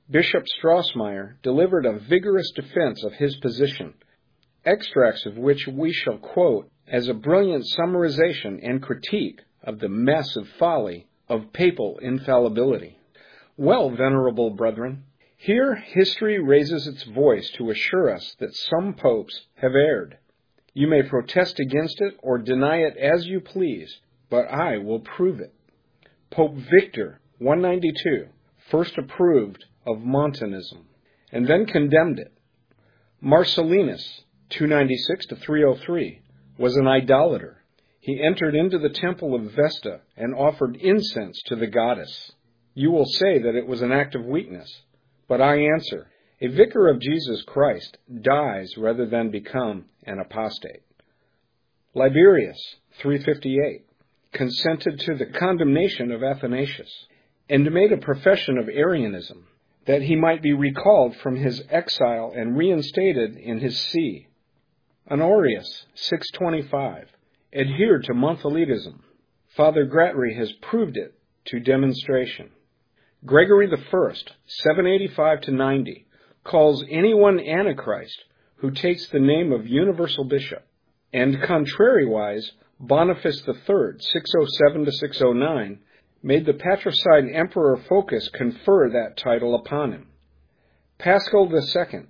Bishop Strassmeyer delivered a vigorous defense of his position, extracts of which we shall quote as a brilliant summarization and critique of the massive folly of papal infallibility. Well, venerable brethren, here history raises its voice to assure us that some popes have erred. You may protest against it or deny it as you please, but I will prove it. Pope Victor, 192, first approved of Montanism, and then condemned it. Marcellinus, 296 to 303, was an idolater. He entered into the temple of Vesta and offered incense to the goddess. You will say that it was an act of weakness, but I answer, a vicar of Jesus Christ dies rather than become an apostate. Liberius, 358, consented to the condemnation of Athanasius and made a profession of Arianism, that he might be recalled from his exile and reinstated in his see. Honorius, 625, adhered to Monthelitism. Father Gratry has proved it to demonstration. Gregory I, 785 to 90, calls anyone Antichrist who takes the name of universal bishop, and contrariwise, Boniface III, 607 to 609, made the patricide Emperor Phocas confer that title upon him. Paschal II,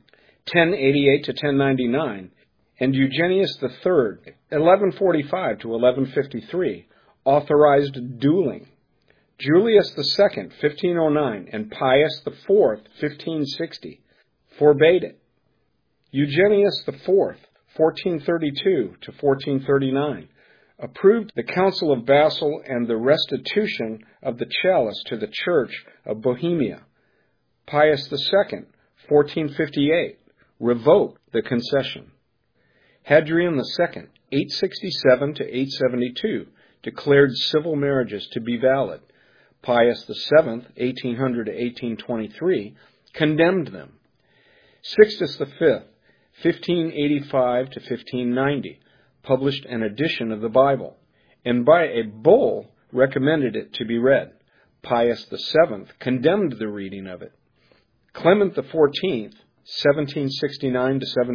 1088 to 1099, and Eugenius III, 1145 to 1153, authorized dueling. Julius II, 1509, and Pius IV, 1560, forbade it. Eugenius IV, 1432 to 1439, approved the Council of Basel and the restitution of the chalice to the Church of Bohemia. Pius II, 1458, revoked the concession. Hadrian II, 867 to 872, declared civil marriages to be valid. Pius VII, 1800 to 1823, condemned them. Sixtus V, 1585 to 1590, published an edition of the Bible, and by a bull recommended it to be read. Pius VII condemned the reading of it. Clement XIV, 1769 to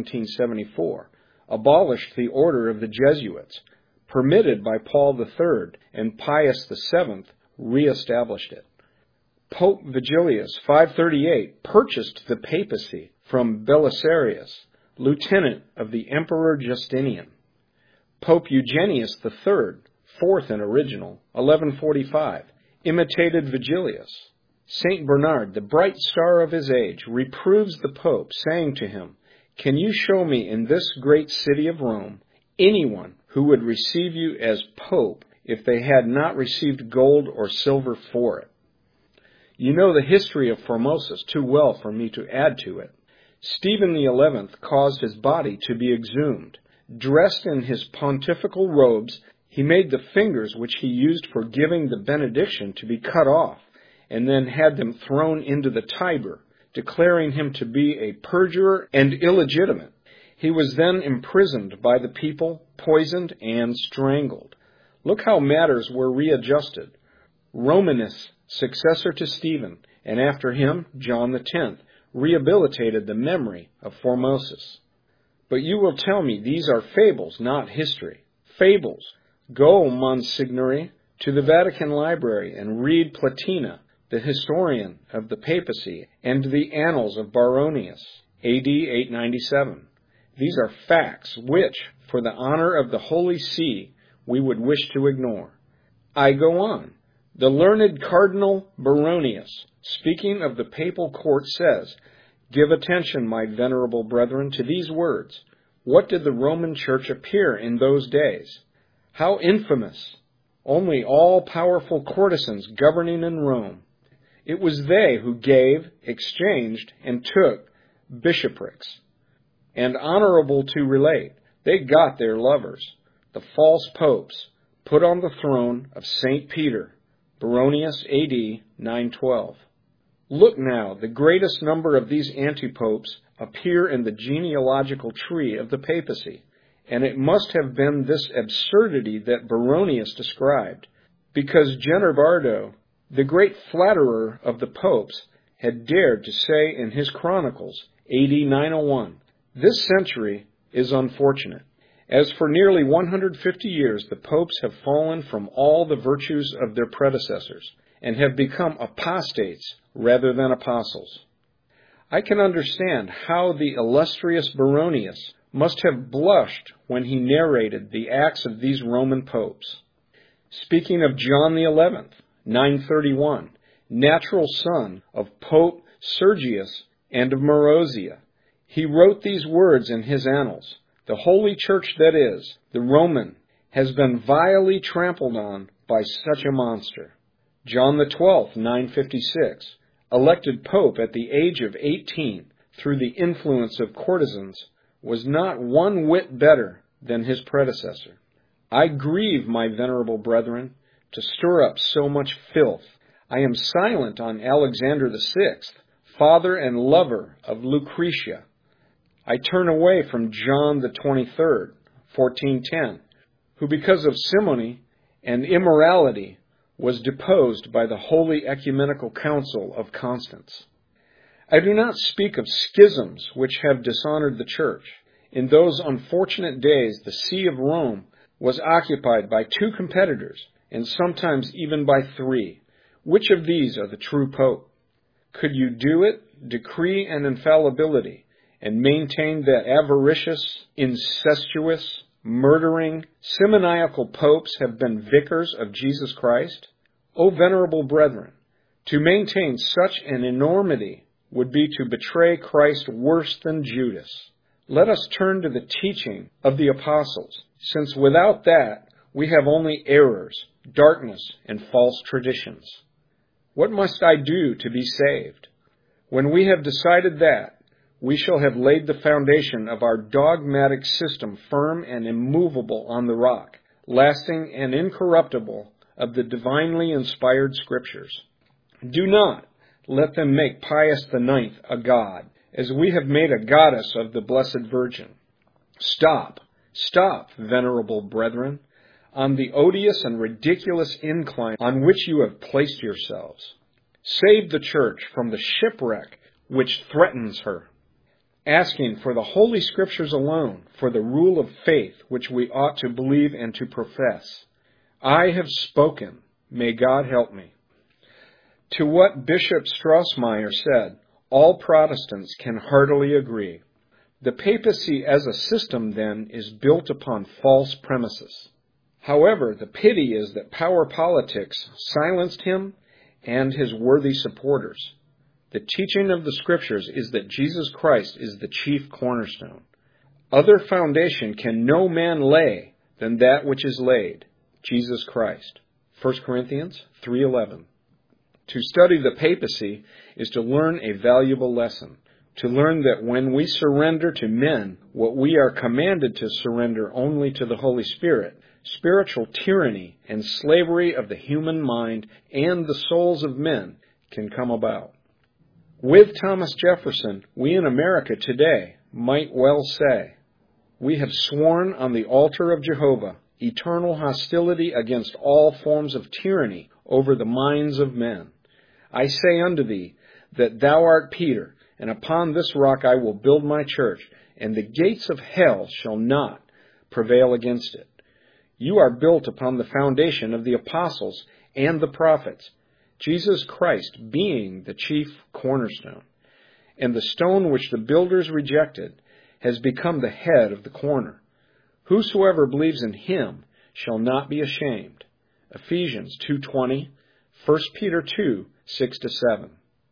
1774, abolished the order of the Jesuits, permitted by Paul III, and Pius VII re-established it. Pope Vigilius, 538, purchased the papacy from Belisarius, lieutenant of the Emperor Justinian. Pope Eugenius III, fourth and original, 1145, imitated Vigilius. St. Bernard, the bright star of his age, reproves the Pope, saying to him, "Can you show me in this great city of Rome anyone who would receive you as Pope if they had not received gold or silver for it?" You know the history of Formosus too well for me to add to it. Stephen XI caused his body to be exhumed. Dressed in his pontifical robes, he made the fingers which he used for giving the benediction to be cut off, and then had them thrown into the Tiber, declaring him to be a perjurer and illegitimate. He was then imprisoned by the people, poisoned, and strangled. Look how matters were readjusted. Romanus, successor to Stephen, and after him, John X, rehabilitated the memory of Formosus. But you will tell me these are fables, not history. Fables. Go, Monsignore, to the Vatican Library and read Platina, the historian of the papacy, and the Annals of Baronius, A.D. 897. These are facts which, for the honor of the Holy See, we would wish to ignore. I go on. The learned Cardinal Baronius, speaking of the papal court, says, "Give attention, my venerable brethren, to these words. What did the Roman Church appear in those days? How infamous! Only all-powerful courtesans governing in Rome. It was they who gave, exchanged, and took bishoprics. And honorable to relate, they got their lovers, the false popes, put on the throne of St. Peter, Baronius, A.D. 912. Look now, the greatest number of these antipopes appear in the genealogical tree of the papacy, and it must have been this absurdity that Baronius described, because Generbardo, the great flatterer of the popes, had dared to say in his Chronicles, AD 901, "This century is unfortunate, as for nearly 150 years the popes have fallen from all the virtues of their predecessors, and have become apostates rather than apostles." I can understand how the illustrious Baronius must have blushed when he narrated the acts of these Roman popes. Speaking of John the 11th, 931, natural son of Pope Sergius and of Marozia, he wrote these words in his annals: "The Holy Church, that is, the Roman, has been vilely trampled on by such a monster." John the 12th, 956, elected Pope at the age of 18 through the influence of courtesans, was not one whit better than his predecessor. I grieve, my venerable brethren, to stir up so much filth. I am silent on Alexander VI, father and lover of Lucretia. I turn away from John the 23rd, 1410, who because of simony and immorality was deposed by the Holy Ecumenical Council of Constance. I do not speak of schisms which have dishonored the Church. In those unfortunate days, the See of Rome was occupied by 2 competitors, and sometimes even by 3. Which of these are the true Pope? Could you do it, decree an infallibility, and maintain that avaricious, incestuous, murdering, simoniacal popes have been vicars of Jesus Christ? O venerable brethren, to maintain such an enormity would be to betray Christ worse than Judas. Let us turn to the teaching of the apostles, since without that we have only errors, darkness, and false traditions. What must I do to be saved? When we have decided that, we shall have laid the foundation of our dogmatic system firm and immovable on the rock, lasting and incorruptible, of the divinely inspired Scriptures. Do not let them make Pius IX a god, as we have made a goddess of the Blessed Virgin. Stop, venerable brethren, on the odious and ridiculous incline on which you have placed yourselves. Save the Church from the shipwreck which threatens her, asking for the Holy Scriptures alone for the rule of faith which we ought to believe and to profess. I have spoken. May God help me. To what Bishop Strassmayer said, all Protestants can heartily agree. The papacy as a system, then, is built upon false premises. However, the pity is that power politics silenced him and his worthy supporters. The teaching of the Scriptures is that Jesus Christ is the chief cornerstone. Other foundation can no man lay than that which is laid, Jesus Christ. 1 Corinthians 3:11. To study the papacy is to learn a valuable lesson, to learn that when we surrender to men what we are commanded to surrender only to the Holy Spirit, spiritual tyranny and slavery of the human mind and the souls of men can come about. With Thomas Jefferson, we in America today might well say, we have sworn on the altar of Jehovah eternal hostility against all forms of tyranny over the minds of men. I say unto thee that thou art Peter, and upon this rock I will build my church, and the gates of hell shall not prevail against it. You are built upon the foundation of the apostles and the prophets, Jesus Christ being the chief cornerstone. And the stone which the builders rejected has become the head of the corner. Whosoever believes in him shall not be ashamed. Ephesians 2:20, 1 Peter 2:6-7.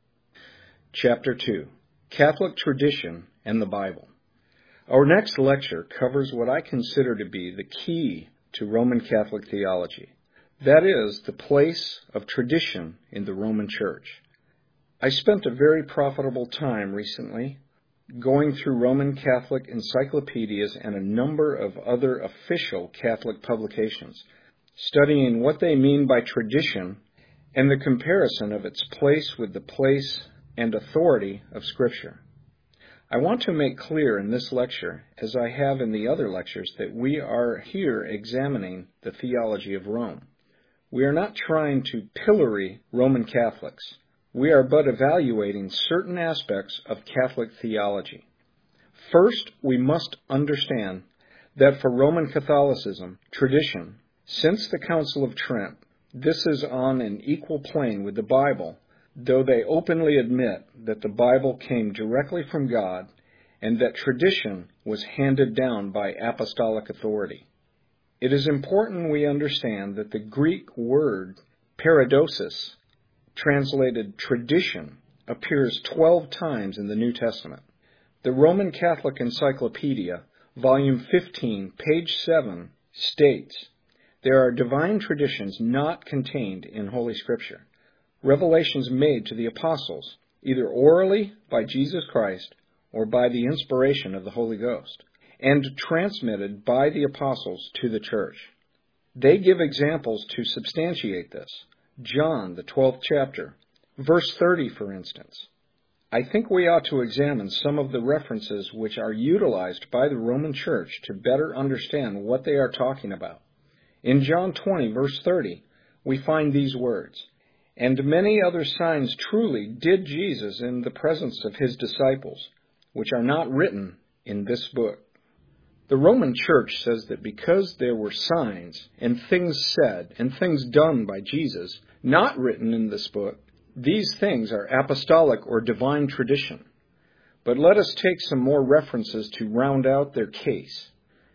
Chapter 2, Catholic Tradition and the Bible. Our next lecture covers what I consider to be the key to Roman Catholic theology. That is, the place of tradition in the Roman Church. I spent a very profitable time recently going through Roman Catholic encyclopedias and a number of other official Catholic publications, studying what they mean by tradition and the comparison of its place with the place and authority of Scripture. I want to make clear in this lecture, as I have in the other lectures, that we are here examining the theology of Rome. We are not trying to pillory Roman Catholics. we are but evaluating certain aspects of Catholic theology. First, we must understand that for Roman Catholicism, tradition, since the Council of Trent, this is on an equal plane with the Bible, though they openly admit that the Bible came directly from God and that tradition was handed down by apostolic authority. It is important we understand that the Greek word paradosis, translated tradition, appears 12 times in the New Testament. The Roman Catholic Encyclopedia, Volume 15, page 7, states, "There are divine traditions not contained in Holy Scripture, revelations made to the apostles, either orally by Jesus Christ or by the inspiration of the Holy Ghost, and transmitted by the apostles to the church." They give examples to substantiate this. John, the 12th chapter, verse 30, for instance. I think we ought to examine some of the references which are utilized by the Roman Church to better understand what they are talking about. In John 20, verse 30, we find these words, "And many other signs truly did Jesus in the presence of his disciples, which are not written in this book." The Roman Church says that because there were signs and things said and things done by Jesus not written in this book, these things are apostolic or divine tradition. But let us take some more references to round out their case.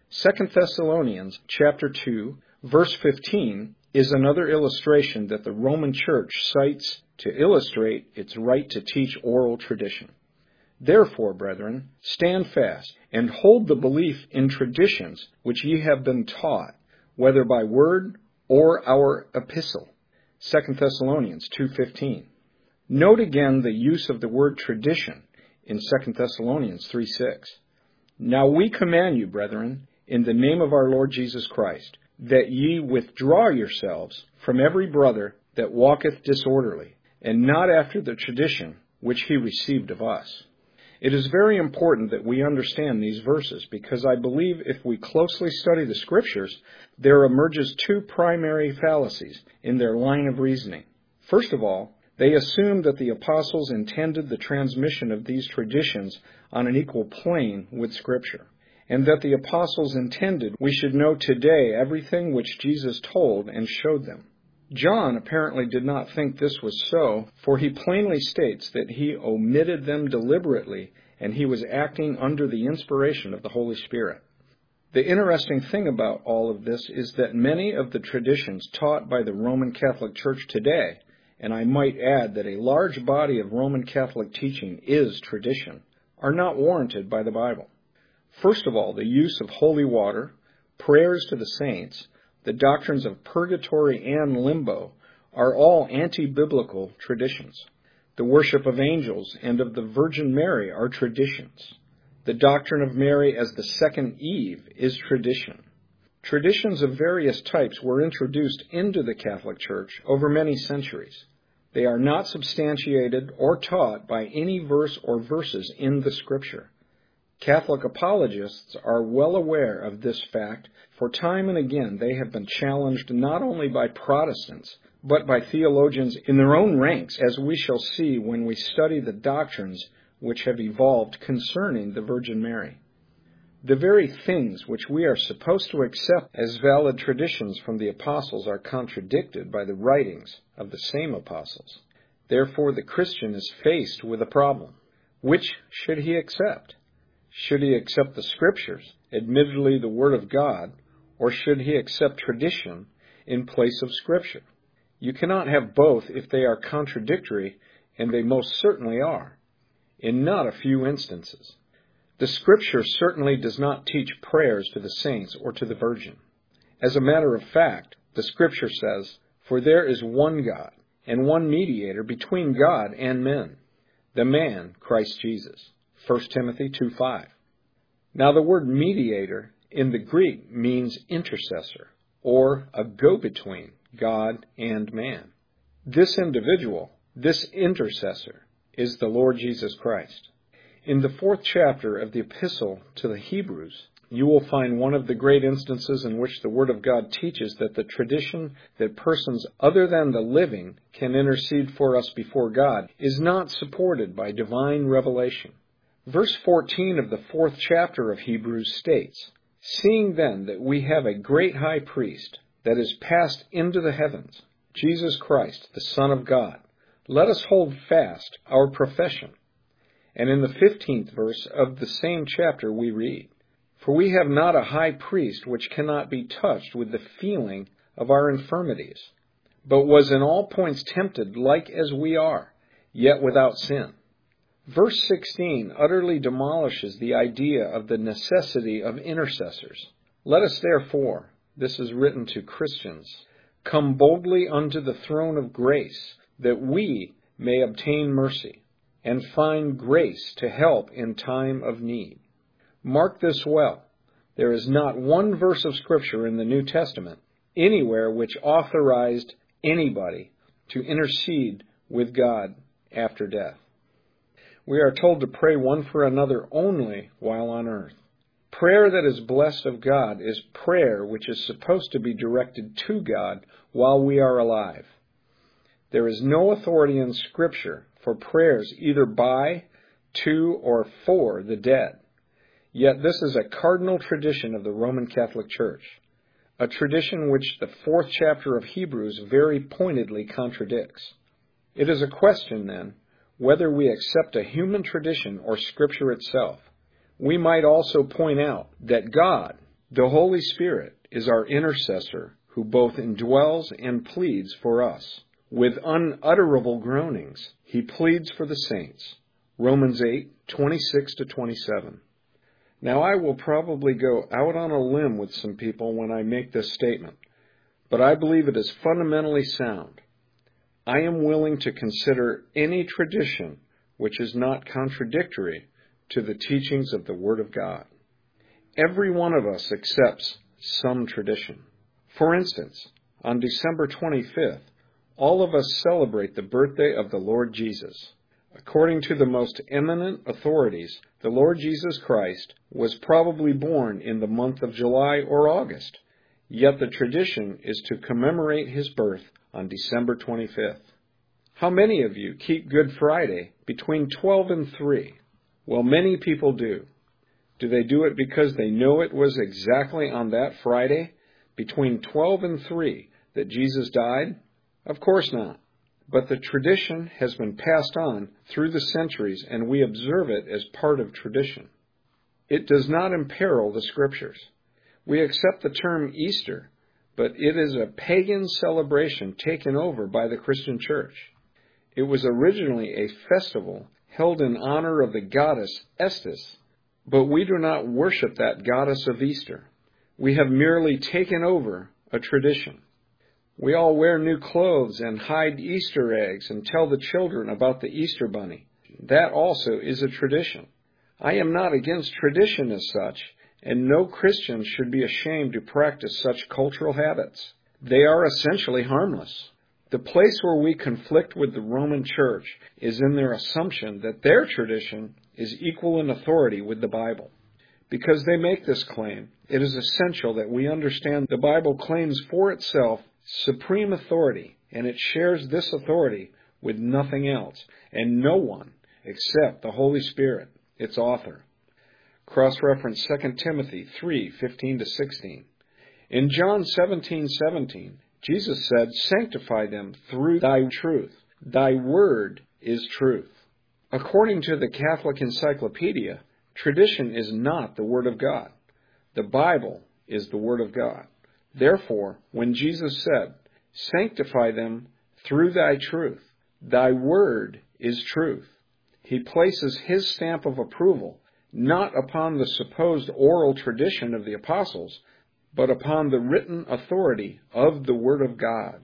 2 Thessalonians chapter 2, verse 15 is another illustration that the Roman Church cites to illustrate its right to teach oral tradition. "Therefore, brethren, stand fast, and hold the belief in traditions which ye have been taught, whether by word or our epistle." 2 Thessalonians 2:15. Note again the use of the word tradition in 2 Thessalonians 3:6. "Now we command you, brethren, in the name of our Lord Jesus Christ, that ye withdraw yourselves from every brother that walketh disorderly, and not after the tradition which he received of us." It is very important that we understand these verses because I believe if we closely study the Scriptures, there emerges two primary fallacies in their line of reasoning. First of all, they assume that the apostles intended the transmission of these traditions on an equal plane with Scripture, and that the apostles intended we should know today everything which Jesus told and showed them. John apparently did not think this was so, for he plainly states that he omitted them deliberately and he was acting under the inspiration of the Holy Spirit. The interesting thing about all of this is that many of the traditions taught by the Roman Catholic Church today, and I might add that a large body of Roman Catholic teaching is tradition, are not warranted by the Bible. First of all, the use of holy water, prayers to the saints, the doctrines of purgatory and limbo are all anti-biblical traditions. The worship of angels and of the Virgin Mary are traditions. The doctrine of Mary as the second Eve is tradition. Traditions of various types were introduced into the Catholic Church over many centuries. They are not substantiated or taught by any verse or verses in the Scripture. Catholic apologists are well aware of this fact, for time and again they have been challenged not only by Protestants, but by theologians in their own ranks, as we shall see when we study the doctrines which have evolved concerning the Virgin Mary. The very things which we are supposed to accept as valid traditions from the apostles are contradicted by the writings of the same apostles. Therefore, the Christian is faced with a problem. Which should he accept? Should he accept the Scriptures, admittedly the Word of God, or should he accept tradition in place of Scripture? You cannot have both if they are contradictory, and they most certainly are, in not a few instances. The Scripture certainly does not teach prayers to the saints or to the Virgin. As a matter of fact, the Scripture says, "For there is one God, and one mediator between God and men, the man, Christ Jesus." 1 Timothy 2:5. Now the word mediator in the Greek means intercessor, or a go-between God and man. This individual, this intercessor, is the Lord Jesus Christ. In the 4th chapter of the Epistle to the Hebrews, you will find one of the great instances in which the Word of God teaches that the tradition that persons other than the living can intercede for us before God is not supported by divine revelation. Verse 14 of the 4th chapter of Hebrews states, "Seeing then that we have a great high priest that is passed into the heavens, Jesus Christ, the Son of God, let us hold fast our profession." And in the 15th verse of the same chapter we read, "For we have not a high priest which cannot be touched with the feeling of our infirmities, but was in all points tempted like as we are, yet without sin." Verse 16 utterly demolishes the idea of the necessity of intercessors. "Let us therefore," this is written to Christians, "come boldly unto the throne of grace, that we may obtain mercy, and find grace to help in time of need." Mark this well. There is not one verse of Scripture in the New Testament anywhere which authorized anybody to intercede with God after death. We are told to pray one for another only while on earth. Prayer that is blessed of God is prayer which is supposed to be directed to God while we are alive. There is no authority in Scripture for prayers either by, to, or for the dead. Yet this is a cardinal tradition of the Roman Catholic Church, a tradition which the 4th chapter of Hebrews very pointedly contradicts. It is a question, then, whether we accept a human tradition or Scripture itself. We might also point out that God, the Holy Spirit, is our intercessor who both indwells and pleads for us. With unutterable groanings, he pleads for the saints. Romans 8:26-27. Now, I will probably go out on a limb with some people when I make this statement, but I believe it is fundamentally sound. I am willing to consider any tradition which is not contradictory to the teachings of the Word of God. Every one of us accepts some tradition. For instance, on December 25th, all of us celebrate the birthday of the Lord Jesus. According to the most eminent authorities, the Lord Jesus Christ was probably born in the month of July or August, yet the tradition is to commemorate his birth on December 25th. How many of you keep Good Friday between 12 and 3? Well, many people do. Do they do it because they know it was exactly on that Friday, between 12 and 3, that Jesus died? Of course not. But the tradition has been passed on through the centuries, and we observe it as part of tradition. It does not imperil the Scriptures. We accept the term Easter, but it is a pagan celebration taken over by the Christian Church. It was originally a festival held in honor of the goddess Estes, but we do not worship that goddess of Easter. We have merely taken over a tradition. We all wear new clothes and hide Easter eggs and tell the children about the Easter bunny. That also is a tradition. I am not against tradition as such, and no Christian should be ashamed to practice such cultural habits. They are essentially harmless. The place where we conflict with the Roman Church is in their assumption that their tradition is equal in authority with the Bible. Because they make this claim, it is essential that we understand the Bible claims for itself supreme authority, and it shares this authority with nothing else, and no one except the Holy Spirit, its author. Cross-reference 2 Timothy 3:15-16. In John 17:17, Jesus said, "Sanctify them through thy truth. Thy word is truth." According to the Catholic Encyclopedia, tradition is not the Word of God. The Bible is the Word of God. Therefore, when Jesus said, "Sanctify them through thy truth, thy word is truth," he places his stamp of approval not upon the supposed oral tradition of the apostles, but upon the written authority of the Word of God.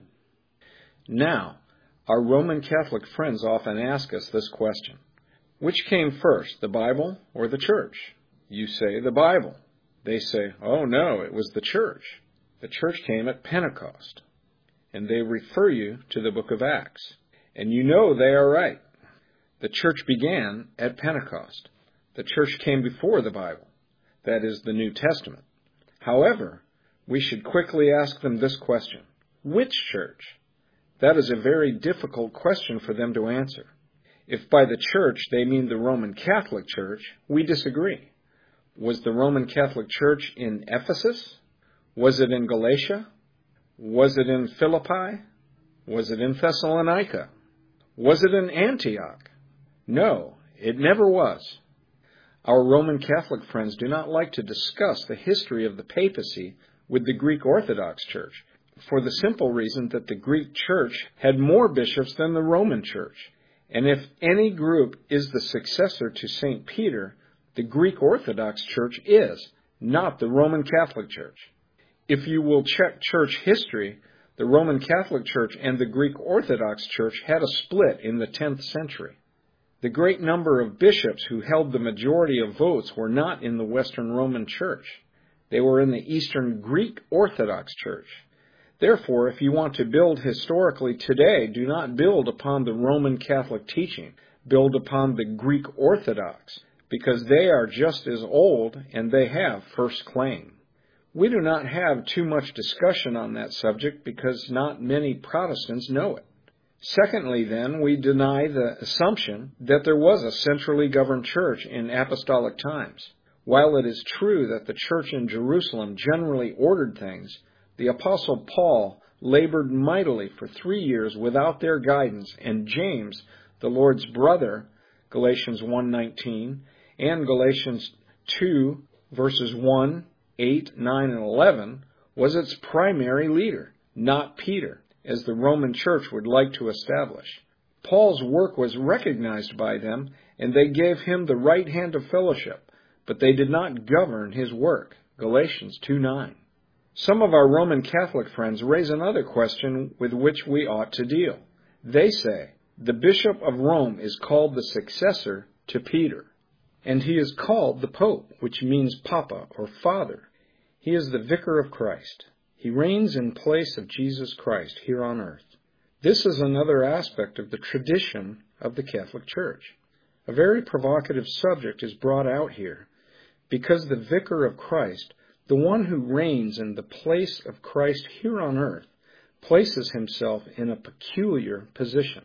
Now, our Roman Catholic friends often ask us this question: which came first, the Bible or the church? You say the Bible. They say, oh no, it was the church. The church came at Pentecost. And they refer you to the book of Acts. And you know they are right. The church began at Pentecost. The church came before the Bible. that is, the New Testament. However, we should quickly ask them this question: which church? That is a very difficult question for them to answer. If by the church they mean the Roman Catholic Church, we disagree. Was the Roman Catholic Church in Ephesus? Was it in Galatia? Was it in Philippi? Was it in Thessalonica? Was it in Antioch? No, it never was. Our Roman Catholic friends do not like to discuss the history of the papacy with the Greek Orthodox Church, for the simple reason that the Greek Church had more bishops than the Roman Church. And if any group is the successor to St. Peter, the Greek Orthodox Church is, not the Roman Catholic Church. If you will check church history, the Roman Catholic Church and the Greek Orthodox Church had a split in the 10th century. The great number of bishops who held the majority of votes were not in the Western Roman Church. They were in the Eastern Greek Orthodox Church. Therefore, if you want to build historically today, do not build upon the Roman Catholic teaching. Build upon the Greek Orthodox, because they are just as old and they have first claim. We do not have too much discussion on that subject because not many Protestants know it. Secondly, then, we deny the assumption that there was a centrally governed church in apostolic times. While it is true that the church in Jerusalem generally ordered things, the Apostle Paul labored mightily for 3 years without their guidance, and James, the Lord's brother, Galatians 1:19, and Galatians 2, verses 1, 8, 9, and 11, was its primary leader, not Peter, as the Roman Church would like to establish. Paul's work was recognized by them, and they gave him the right hand of fellowship, but they did not govern his work, Galatians 2:9. Some of our Roman Catholic friends raise another question with which we ought to deal. They say, the Bishop of Rome is called the successor to Peter, and he is called the Pope, which means Papa or Father. He is the Vicar of Christ. He reigns in place of Jesus Christ here on earth. This is another aspect of the tradition of the Catholic Church. A very provocative subject is brought out here, because the Vicar of Christ, the one who reigns in the place of Christ here on earth, places himself in a peculiar position.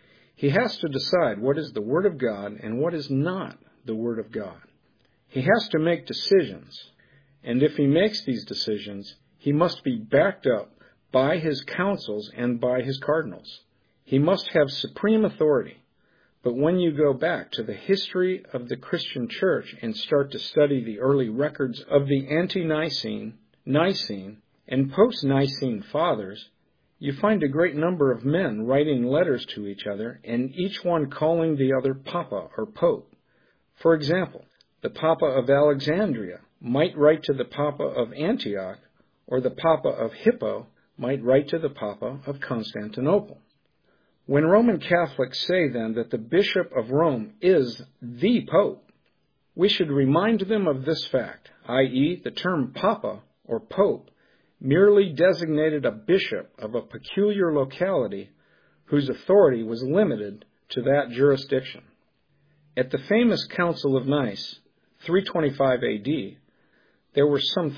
He has to decide what is the Word of God and what is not the Word of God. He has to make decisions, and if he makes these decisions, he must be backed up by his councils and by his cardinals. He must have supreme authority. But when you go back to the history of the Christian Church and start to study the early records of the ante-Nicene, Nicene, and post-Nicene fathers, you find a great number of men writing letters to each other, and each one calling the other Papa or Pope. For example, the Papa of Alexandria might write to the Papa of Antioch, or the Papa of Hippo might write to the Papa of Constantinople. When Roman Catholics say, then, that the Bishop of Rome is the Pope, we should remind them of this fact, i.e., the term Papa or Pope merely designated a bishop of a peculiar locality whose authority was limited to that jurisdiction. At the famous Council of Nice, 325 A.D., there were some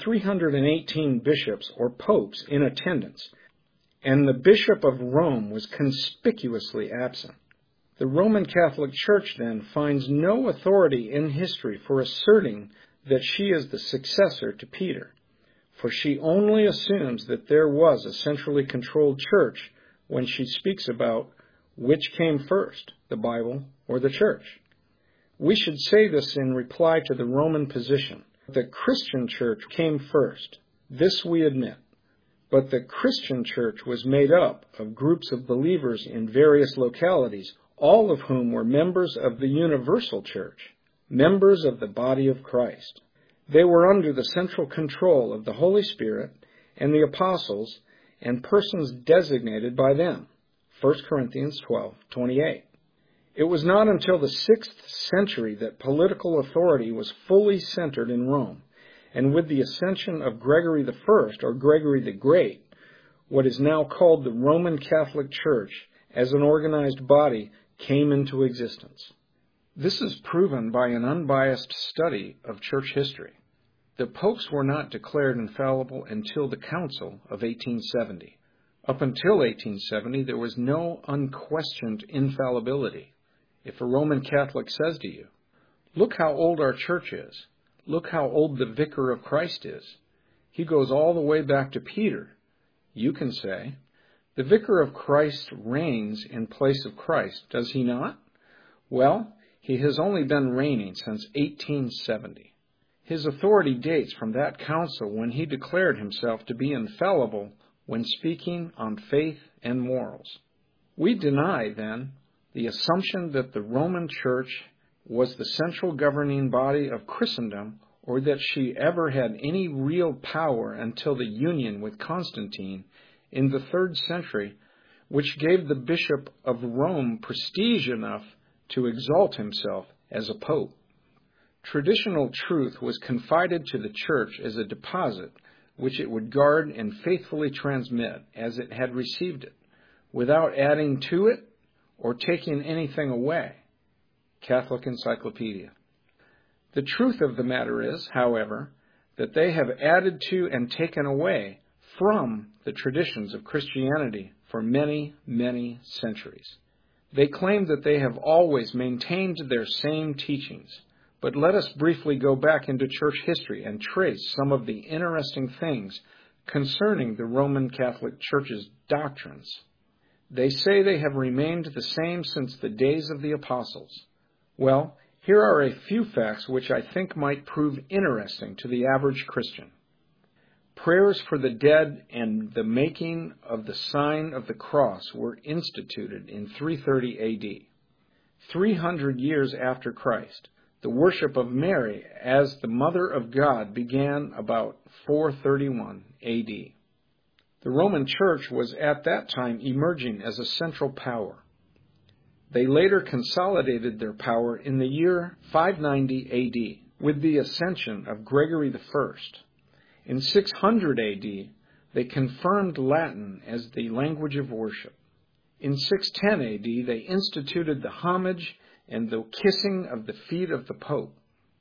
318 bishops or popes in attendance, and the Bishop of Rome was conspicuously absent. The Roman Catholic Church, then, finds no authority in history for asserting that she is the successor to Peter, for she only assumes that there was a centrally controlled church when she speaks about which came first, the Bible or the church. We should say this in reply to the Roman position. The Christian church came first. This we admit. But the Christian church was made up of groups of believers in various localities, all of whom were members of the universal church, members of the body of Christ. They were under the central control of the Holy Spirit and the apostles and persons designated by them. 1 Corinthians 12:28. It was not until the 6th century that political authority was fully centered in Rome, and with the ascension of Gregory I, or Gregory the Great, what is now called the Roman Catholic Church as an organized body came into existence. This is proven by an unbiased study of church history. The popes were not declared infallible until the Council of 1870. Up until 1870, there was no unquestioned infallibility. If a Roman Catholic says to you, "Look how old our church is. Look how old the Vicar of Christ is. He goes all the way back to Peter," you can say, "The Vicar of Christ reigns in place of Christ, does he not?" Well, he has only been reigning since 1870. His authority dates from that council when he declared himself to be infallible when speaking on faith and morals. We deny, then, the assumption that the Roman Church was the central governing body of Christendom, or that she ever had any real power until the union with Constantine in the 3rd century, which gave the Bishop of Rome prestige enough to exalt himself as a pope. Traditional truth was confided to the Church as a deposit which it would guard and faithfully transmit as it had received it, without adding to it or taking anything away. Catholic Encyclopedia. The truth of the matter is, however, that they have added to and taken away from the traditions of Christianity for many, many centuries. They claim that they have always maintained their same teachings, but let us briefly go back into church history and trace some of the interesting things concerning the Roman Catholic Church's doctrines. They say they have remained the same since the days of the apostles. Well, here are a few facts which I think might prove interesting to the average Christian. Prayers for the dead and the making of the sign of the cross were instituted in 330 A.D. 300 years after Christ, the worship of Mary as the Mother of God began about 431 A.D. The Roman Church was at that time emerging as a central power. They later consolidated their power in the year 590 A.D. with the ascension of Gregory I. In 600 A.D., they confirmed Latin as the language of worship. In 610 A.D., they instituted the homage and the kissing of the feet of the Pope.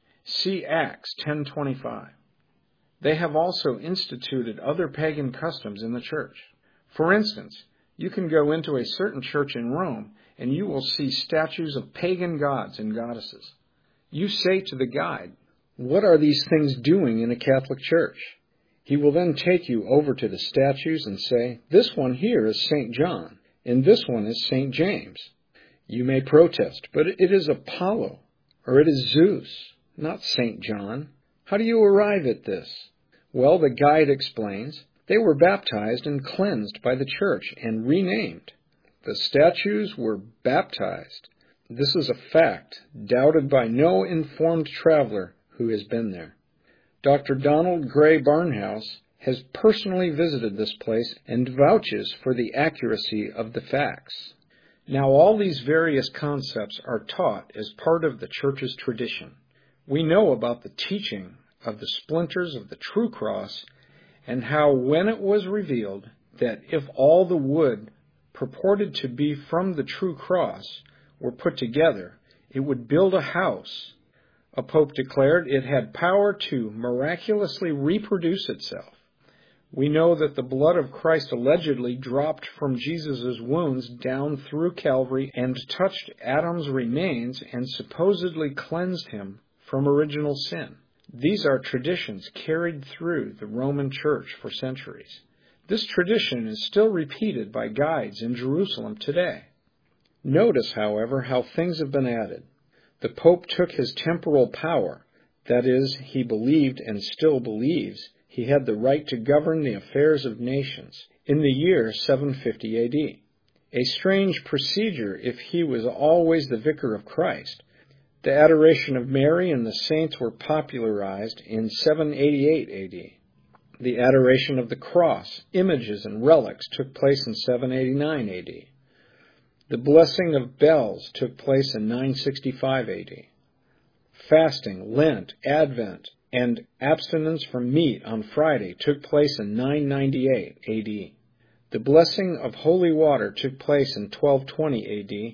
See Acts 10:25. They have also instituted other pagan customs in the church. For instance, you can go into a certain church in Rome and you will see statues of pagan gods and goddesses. You say to the guide, "What are these things doing in a Catholic church?" He will then take you over to the statues and say, "This one here is St. John, and this one is St. James." You may protest, "But it is Apollo, or it is Zeus, not St. John. How do you arrive at this?" Well, the guide explains, they were baptized and cleansed by the church and renamed. The statues were baptized. This is a fact, doubted by no informed traveler who has been there. Dr. Donald Gray Barnhouse has personally visited this place and vouches for the accuracy of the facts. Now, all these various concepts are taught as part of the Church's tradition. We know about the teaching of the splinters of the true cross and how, when it was revealed that if all the wood purported to be from the true cross were put together, it would build a house. A pope declared it had power to miraculously reproduce itself. We know that the blood of Christ allegedly dropped from Jesus' wounds down through Calvary and touched Adam's remains and supposedly cleansed him from original sin. These are traditions carried through the Roman Church for centuries. This tradition is still repeated by guides in Jerusalem today. Notice, however, how things have been added. The Pope took his temporal power, that is, he believed and still believes he had the right to govern the affairs of nations, in the year 750 A.D. A strange procedure if he was always the Vicar of Christ. The adoration of Mary and the saints were popularized in 788 A.D. The adoration of the cross, images, and relics took place in 789 A.D. The blessing of bells took place in 965 A.D. Fasting, Lent, Advent, and abstinence from meat on Friday took place in 998 A.D. The blessing of holy water took place in 1220 A.D.,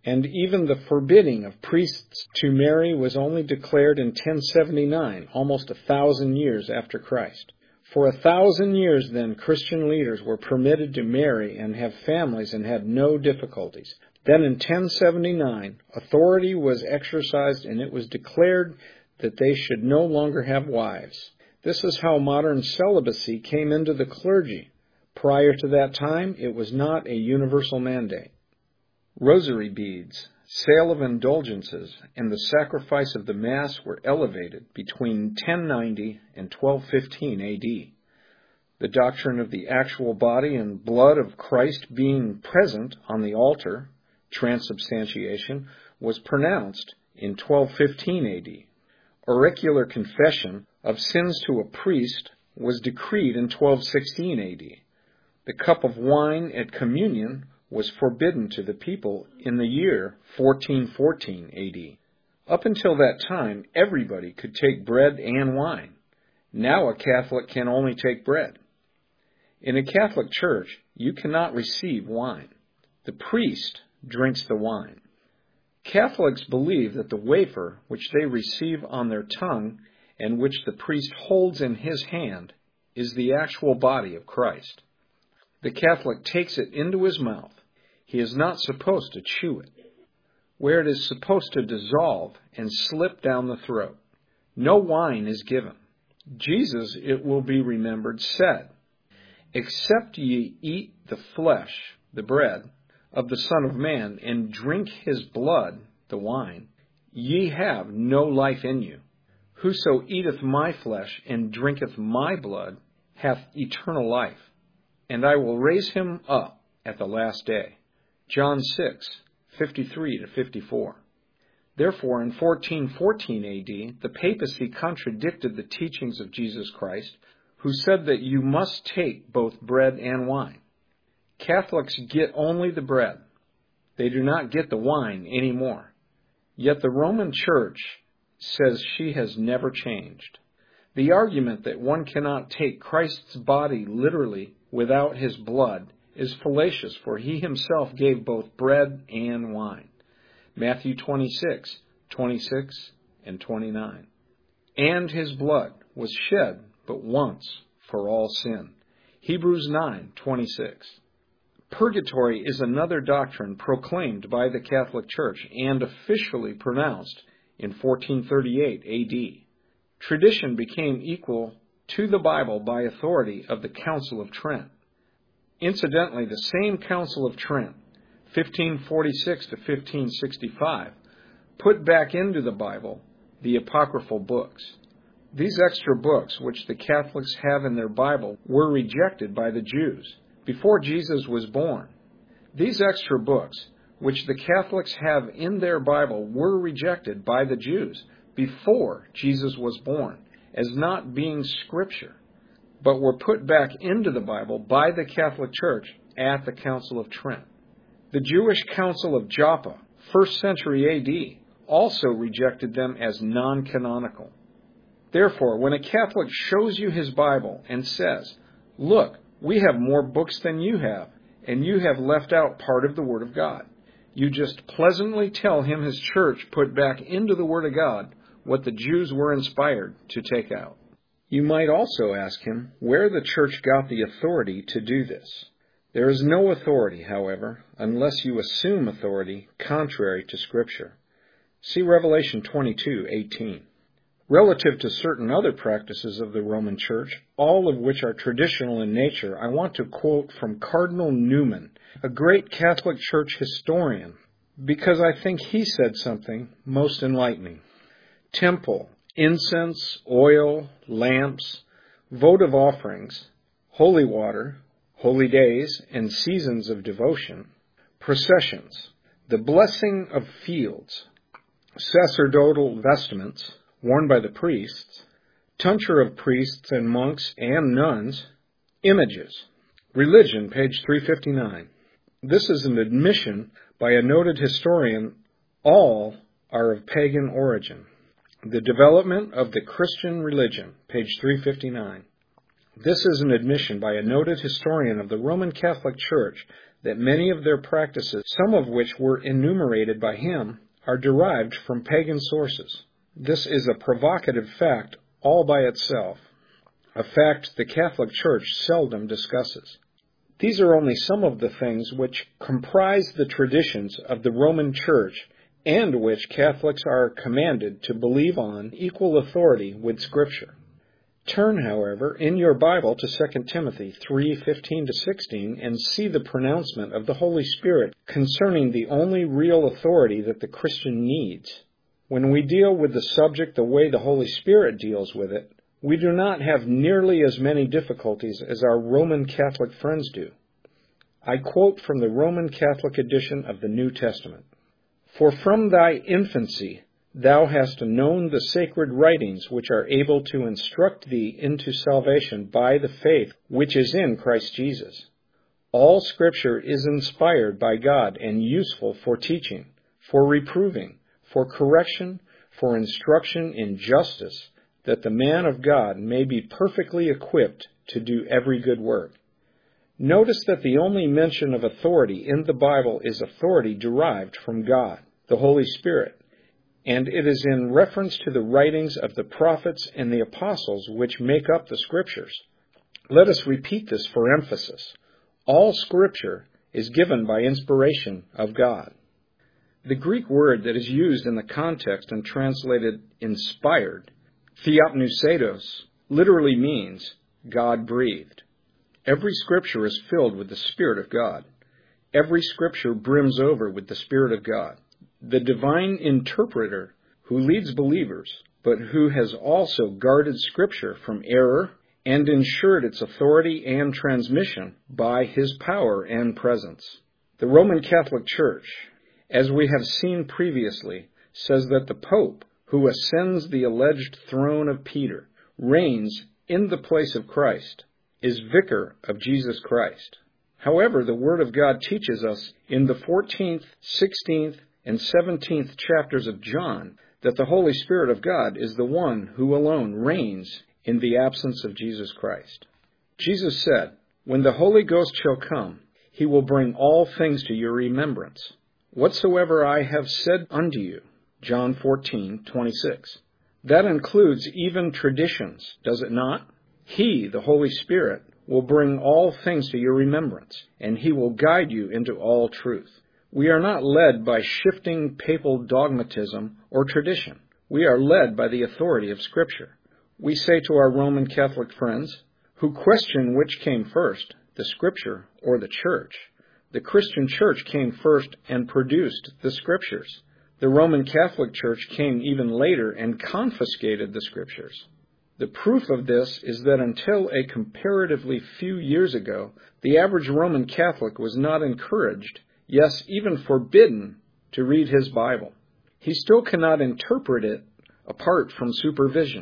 and even the forbidding of priests to marry was only declared in 1079, almost 1,000 years after Christ. For 1,000 years, then, Christian leaders were permitted to marry and have families and had no difficulties. Then in 1079, authority was exercised and it was declared that they should no longer have wives. This is how modern celibacy came into the clergy. Prior to that time, it was not a universal mandate. Rosary beads, sale of indulgences, and the sacrifice of the Mass were elevated between 1090 and 1215 A.D. The doctrine of the actual body and blood of Christ being present on the altar, transubstantiation, was pronounced in 1215 A.D. Auricular confession of sins to a priest was decreed in 1216 A.D. The cup of wine at communion was forbidden to the people in the year 1414 A.D. Up until that time, everybody could take bread and wine. Now a Catholic can only take bread. In a Catholic church, you cannot receive wine. The priest drinks the wine. Catholics believe that the wafer which they receive on their tongue and which the priest holds in his hand is the actual body of Christ. The Catholic takes it into his mouth. He is not supposed to chew it, where it is supposed to dissolve and slip down the throat. No wine is given. Jesus, it will be remembered, said, "Except ye eat the flesh, the bread, of the Son of Man, and drink his blood, the wine, ye have no life in you. Whoso eateth my flesh and drinketh my blood hath eternal life, and I will raise him up at the last day." John 6:53-54. Therefore, in 1414 A.D., the papacy contradicted the teachings of Jesus Christ, who said that you must take both bread and wine. Catholics get only the bread. They do not get the wine anymore. Yet the Roman Church says she has never changed. The argument that one cannot take Christ's body literally without his blood is fallacious, for he himself gave both bread and wine. Matthew 26:26 and 29. And his blood was shed but once for all sin. Hebrews 9:26. Purgatory is another doctrine proclaimed by the Catholic Church and officially pronounced in 1438 A.D. Tradition became equal to the Bible by authority of the Council of Trent. Incidentally, the same Council of Trent, 1546 to 1565, put back into the Bible the apocryphal books. These extra books, which the Catholics have in their Bible, were rejected by the Jews before Jesus was born. These extra books, which the Catholics have in their Bible, were rejected by the Jews before Jesus was born as not being Scripture, but were put back into the Bible by the Catholic Church at the Council of Trent. The Jewish Council of Joppa, 1st century A.D., also rejected them as non-canonical. Therefore, when a Catholic shows you his Bible and says, "Look, we have more books than you have, and you have left out part of the Word of God," you just pleasantly tell him his church put back into the Word of God what the Jews were inspired to take out. You might also ask him where the church got the authority to do this. There is no authority, however, unless you assume authority contrary to Scripture. See Revelation 22:18. Relative to certain other practices of the Roman Church, all of which are traditional in nature, I want to quote from Cardinal Newman, a great Catholic Church historian, because I think he said something most enlightening. Temple, incense, oil, lamps, votive offerings, holy water, holy days and seasons of devotion, processions, the blessing of fields, sacerdotal vestments worn by the priests, tonsure of priests and monks and nuns, images. Religion, page 359. This is an admission by a noted historian. All are of pagan origin. The development of the Christian religion, page 359. This is an admission by a noted historian of the Roman Catholic Church that many of their practices, some of which were enumerated by him, are derived from pagan sources. This is a provocative fact all by itself, a fact the Catholic Church seldom discusses. These are only some of the things which comprise the traditions of the Roman Church and which Catholics are commanded to believe on equal authority with Scripture. Turn, however, in your Bible to 2 Timothy 3:15-16 and see the pronouncement of the Holy Spirit concerning the only real authority that the Christian needs. When we deal with the subject the way the Holy Spirit deals with it, we do not have nearly as many difficulties as our Roman Catholic friends do. I quote from the Roman Catholic edition of the New Testament. "For from thy infancy thou hast known the sacred writings which are able to instruct thee into salvation by the faith which is in Christ Jesus. All Scripture is inspired by God and useful for teaching, for reproving, for correction, for instruction in justice, that the man of God may be perfectly equipped to do every good work." Notice that the only mention of authority in the Bible is authority derived from God, the Holy Spirit, and it is in reference to the writings of the prophets and the apostles which make up the Scriptures. Let us repeat this for emphasis. All Scripture is given by inspiration of God. The Greek word that is used in the context and translated inspired, theopneusetos, literally means God-breathed. Every Scripture is filled with the Spirit of God. Every Scripture brims over with the Spirit of God. The divine interpreter who leads believers, but who has also guarded Scripture from error and ensured its authority and transmission by his power and presence. The Roman Catholic Church, as we have seen previously, says that the Pope, who ascends the alleged throne of Peter, reigns in the place of Christ, is vicar of Jesus Christ. However, the Word of God teaches us in the 14th, 16th, and 17th chapters of John that the Holy Spirit of God is the one who alone reigns in the absence of Jesus Christ. Jesus said, "When the Holy Ghost shall come, he will bring all things to your remembrance, whatsoever I have said unto you." John 14:26. That includes even traditions, does it not? He, the Holy Spirit, will bring all things to your remembrance, and he will guide you into all truth. We are not led by shifting papal dogmatism or tradition. We are led by the authority of Scripture. We say to our Roman Catholic friends, who question which came first, the Scripture or the Church, the Christian Church came first and produced the Scriptures. The Roman Catholic Church came even later and confiscated the Scriptures. The proof of this is that until a comparatively few years ago, the average Roman Catholic was not encouraged, yes, even forbidden, to read his Bible. He still cannot interpret it apart from supervision.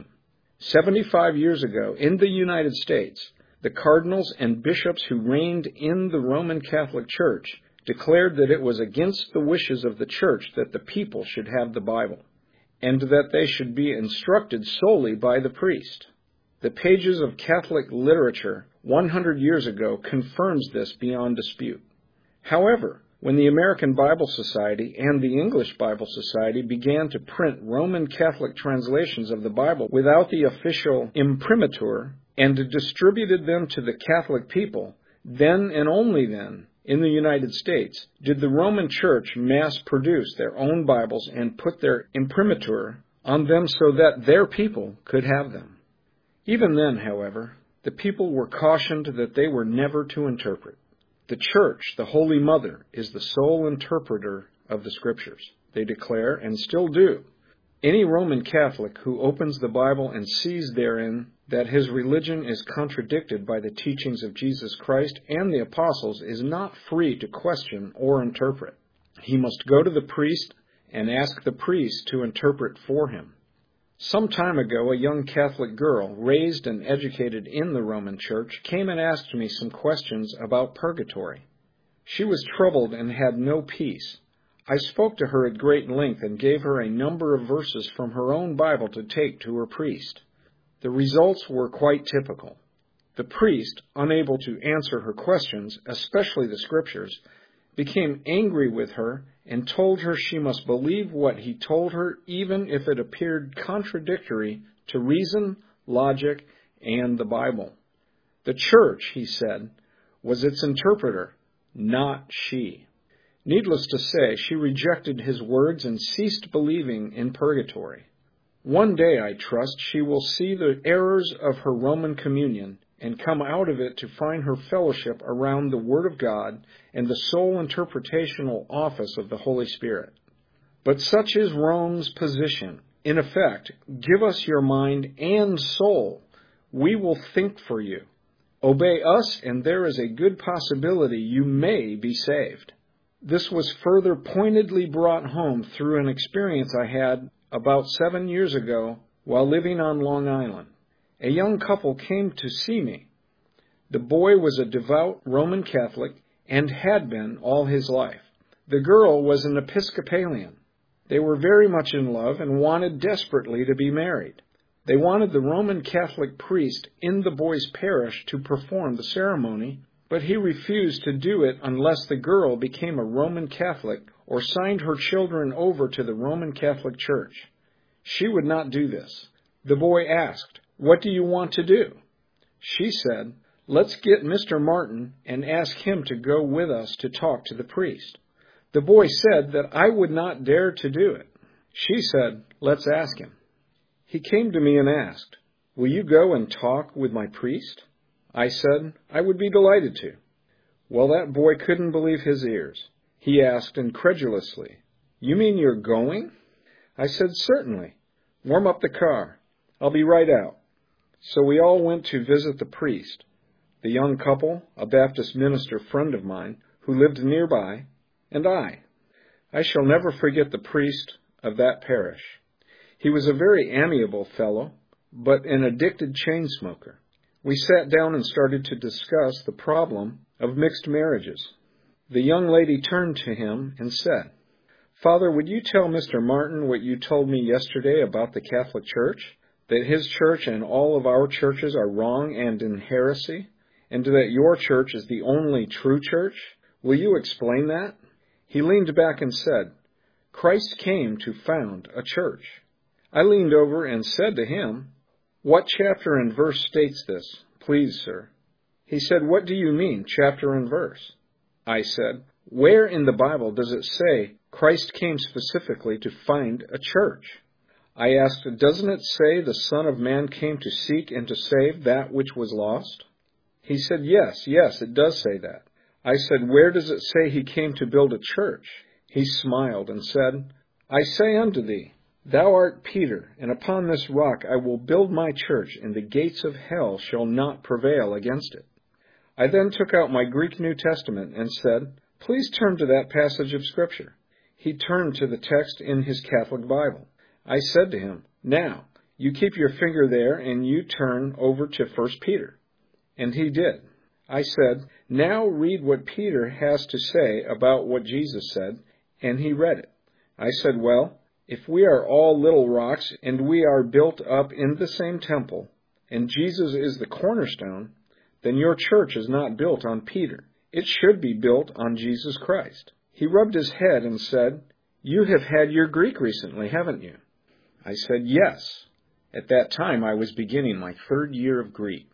75 years ago, in the United States, the cardinals and bishops who reigned in the Roman Catholic Church declared that it was against the wishes of the Church that the people should have the Bible, and that they should be instructed solely by the priest. The pages of Catholic literature 100 years ago confirms this beyond dispute. However, when the American Bible Society and the English Bible Society began to print Roman Catholic translations of the Bible without the official imprimatur and distributed them to the Catholic people, then and only then, in the United States, did the Roman Church mass produce their own Bibles and put their imprimatur on them so that their people could have them. Even then, however, the people were cautioned that they were never to interpret. The Church, the Holy Mother, is the sole interpreter of the Scriptures. They declare, and still do. Any Roman Catholic who opens the Bible and sees therein that his religion is contradicted by the teachings of Jesus Christ and the apostles is not free to question or interpret. He must go to the priest and ask the priest to interpret for him. Some time ago, a young Catholic girl, raised and educated in the Roman Church, came and asked me some questions about purgatory. She was troubled and had no peace. I spoke to her at great length and gave her a number of verses from her own Bible to take to her priest. The results were quite typical. The priest, unable to answer her questions, especially the Scriptures, became angry with her and told her she must believe what he told her, even if it appeared contradictory to reason, logic, and the Bible. The church, he said, was its interpreter, not she. Needless to say, she rejected his words and ceased believing in purgatory. One day, I trust, she will see the errors of her Roman communion and come out of it to find her fellowship around the Word of God and the sole interpretational office of the Holy Spirit. But such is Rome's position. In effect, give us your mind and soul. We will think for you. Obey us, and there is a good possibility you may be saved. This was further pointedly brought home through an experience I had about 7 years ago while living on Long Island. A young couple came to see me. The boy was a devout Roman Catholic and had been all his life. The girl was an Episcopalian. They were very much in love and wanted desperately to be married. They wanted the Roman Catholic priest in the boy's parish to perform the ceremony, but he refused to do it unless the girl became a Roman Catholic or signed her children over to the Roman Catholic Church. She would not do this. The boy asked, "What do you want to do?" She said, "Let's get Mr. Martin and ask him to go with us to talk to the priest." The boy said that I would not dare to do it. She said, "Let's ask him." He came to me and asked, "Will you go and talk with my priest?" I said, "I would be delighted to." Well, that boy couldn't believe his ears. He asked incredulously, "You mean you're going?" I said, "Certainly. Warm up the car. I'll be right out." So we all went to visit the priest, the young couple, a Baptist minister friend of mine who lived nearby, and I. I shall never forget the priest of that parish. He was a very amiable fellow, but an addicted chain smoker. We sat down and started to discuss the problem of mixed marriages. The young lady turned to him and said, "Father, would you tell Mr. Martin what you told me yesterday about the Catholic Church? That his church and all of our churches are wrong and in heresy, and that your church is the only true church? Will you explain that?" He leaned back and said, "Christ came to found a church." I leaned over and said to him, "What chapter and verse states this, please, sir?" He said, "What do you mean, chapter and verse?" I said, "Where in the Bible does it say Christ came specifically to find a church?" I asked, "Doesn't it say the Son of Man came to seek and to save that which was lost?" He said, Yes, it does say that." I said, "Where does it say he came to build a church?" He smiled and said, "I say unto thee, thou art Peter, and upon this rock I will build my church, and the gates of hell shall not prevail against it." I then took out my Greek New Testament and said, "Please turn to that passage of Scripture." He turned to the text in his Catholic Bible. I said to him, "Now, you keep your finger there and you turn over to 1 Peter. And he did. I said, "Now read what Peter has to say about what Jesus said," and he read it. I said, "Well, if we are all little rocks and we are built up in the same temple, and Jesus is the cornerstone, then your church is not built on Peter. It should be built on Jesus Christ." He rubbed his head and said, "You have had your Greek recently, haven't you?" I said, "Yes." At that time, I was beginning my 3rd year of Greek.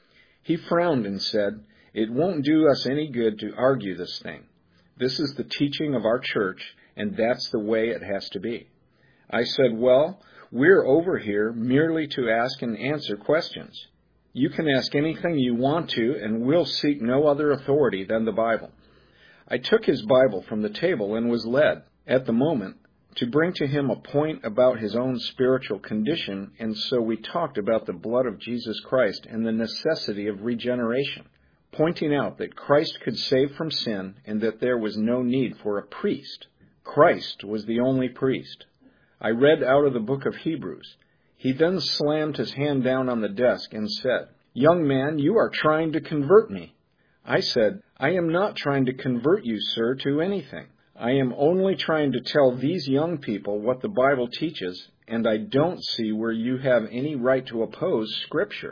He frowned and said, "It won't do us any good to argue this thing. This is the teaching of our church, and that's the way it has to be." I said, "Well, we're over here merely to ask and answer questions. You can ask anything you want to, and we'll seek no other authority than the Bible." I took his Bible from the table and was led, at the moment, to bring to him a point about his own spiritual condition, and so we talked about the blood of Jesus Christ and the necessity of regeneration, pointing out that Christ could save from sin and that there was no need for a priest. Christ was the only priest. I read out of the book of Hebrews. He then slammed his hand down on the desk and said, "Young man, you are trying to convert me." I said, "I am not trying to convert you, sir, to anything. I am only trying to tell these young people what the Bible teaches, and I don't see where you have any right to oppose Scripture.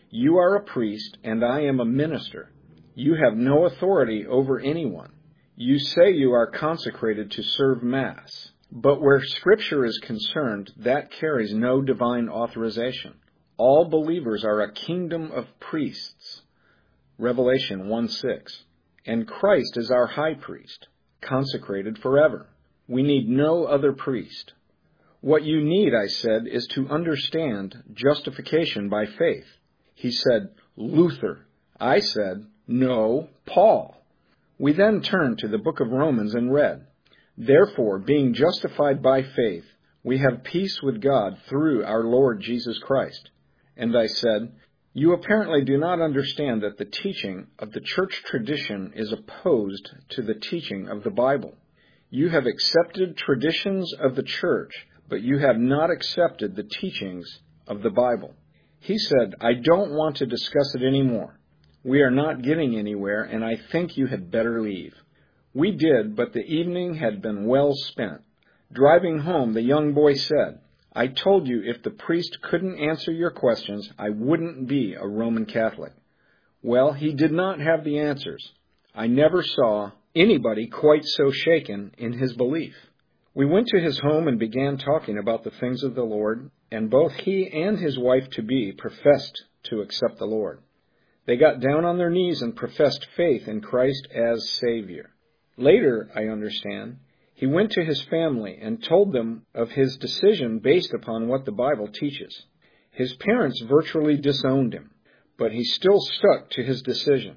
You are a priest, and I am a minister. You have no authority over anyone. You say you are consecrated to serve Mass, but where Scripture is concerned, that carries no divine authorization. All believers are a kingdom of priests. Revelation 1:6. And Christ is our high priest, consecrated forever. We need no other priest. What you need, I said, is to understand justification by faith. He said, Luther. I said, no, Paul. We then turned to the book of Romans and read, Therefore, being justified by faith, we have peace with God through our Lord Jesus Christ. And I said, You apparently do not understand that the teaching of the church tradition is opposed to the teaching of the Bible. You have accepted traditions of the church, but you have not accepted the teachings of the Bible. He said, I don't want to discuss it anymore. We are not getting anywhere, and I think you had better leave. We did, but the evening had been well spent. Driving home, the young boy said, I told you if the priest couldn't answer your questions, I wouldn't be a Roman Catholic. Well, he did not have the answers. I never saw anybody quite so shaken in his belief. We went to his home and began talking about the things of the Lord, and both he and his wife-to-be professed to accept the Lord. They got down on their knees and professed faith in Christ as Savior. Later, I understand, he went to his family and told them of his decision based upon what the Bible teaches. His parents virtually disowned him, but he still stuck to his decision.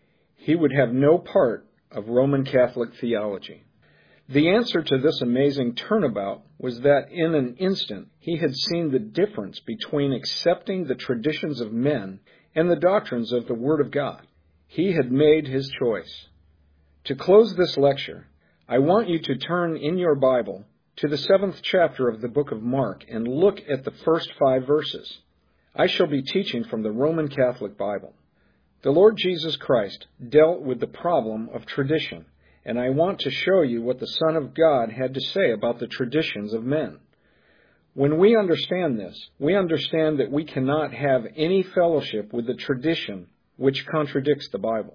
He would have no part of Roman Catholic theology. The answer to this amazing turnabout was that in an instant he had seen the difference between accepting the traditions of men and the doctrines of the Word of God. He had made his choice. To close this lecture, I want you to turn in your Bible to the 7th chapter of the book of Mark and look at the first 5 verses. I shall be teaching from the Roman Catholic Bible. The Lord Jesus Christ dealt with the problem of tradition, and I want to show you what the Son of God had to say about the traditions of men. When we understand this, we understand that we cannot have any fellowship with the tradition which contradicts the Bible.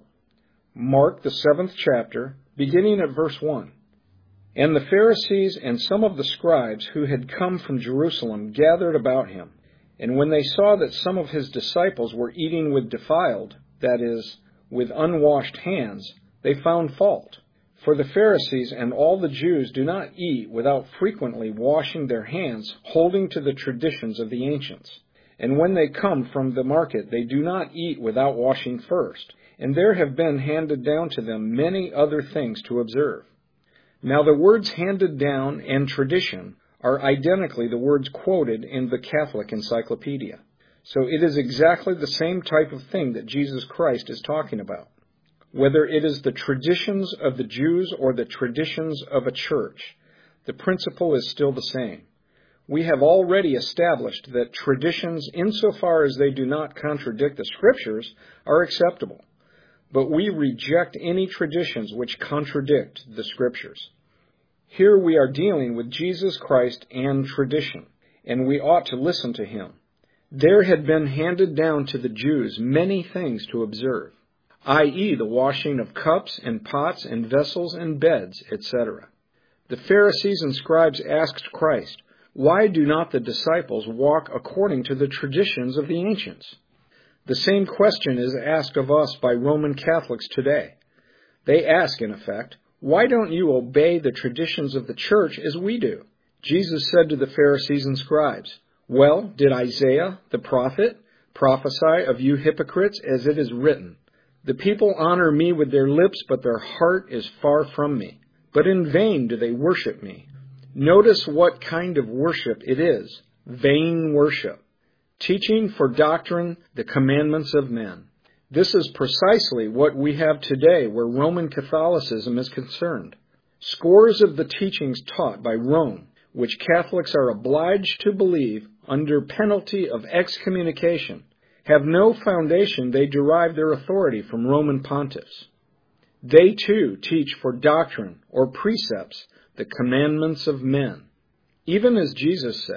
Mark, the 7th chapter, beginning at verse 1. And the Pharisees and some of the scribes who had come from Jerusalem gathered about him. And when they saw that some of his disciples were eating with defiled, that is, with unwashed hands, they found fault. For the Pharisees and all the Jews do not eat without frequently washing their hands, holding to the traditions of the ancients. And when they come from the market, they do not eat without washing first. And there have been handed down to them many other things to observe. Now the words handed down and tradition are identically the words quoted in the Catholic Encyclopedia. So it is exactly the same type of thing that Jesus Christ is talking about. Whether it is the traditions of the Jews or the traditions of a church, the principle is still the same. We have already established that traditions, insofar as they do not contradict the Scriptures, are acceptable. But we reject any traditions which contradict the Scriptures. Here we are dealing with Jesus Christ and tradition, and we ought to listen to him. There had been handed down to the Jews many things to observe, i.e. the washing of cups and pots and vessels and beds, etc. The Pharisees and scribes asked Christ, Why do not the disciples walk according to the traditions of the ancients? The same question is asked of us by Roman Catholics today. They ask, in effect, Why don't you obey the traditions of the church as we do? Jesus said to the Pharisees and scribes, Well, did Isaiah, the prophet, prophesy of you hypocrites as it is written, The people honor me with their lips, but their heart is far from me. But in vain do they worship me. Notice what kind of worship it is, vain worship. Teaching for doctrine the commandments of men. This is precisely what we have today where Roman Catholicism is concerned. Scores of the teachings taught by Rome, which Catholics are obliged to believe under penalty of excommunication, have no foundation. They derive their authority from Roman pontiffs. They too teach for doctrine or precepts the commandments of men. Even as Jesus said,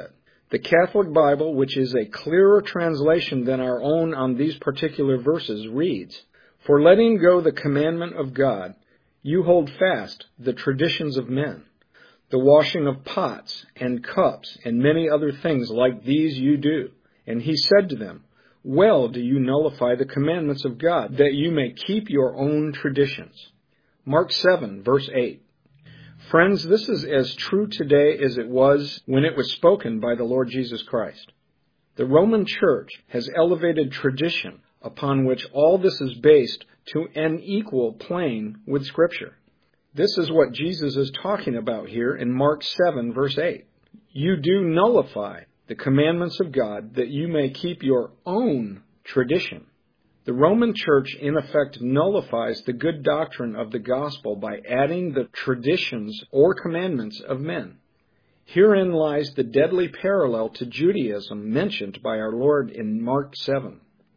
The Catholic Bible, which is a clearer translation than our own on these particular verses, reads, "For letting go the commandment of God, you hold fast the traditions of men. The washing of pots and cups and many other things like these you do." And he said to them, "Well do you nullify the commandments of God, that you may keep your own traditions." Mark 7, verse 8. Friends, this is as true today as it was when it was spoken by the Lord Jesus Christ. The Roman Church has elevated tradition, upon which all this is based, to an equal plane with Scripture. This is what Jesus is talking about here in Mark 7, verse 8. You do nullify the commandments of God that you may keep your own tradition. The Roman Church, in effect, nullifies the good doctrine of the gospel by adding the traditions or commandments of men. Herein lies the deadly parallel to Judaism mentioned by our Lord in Mark 7.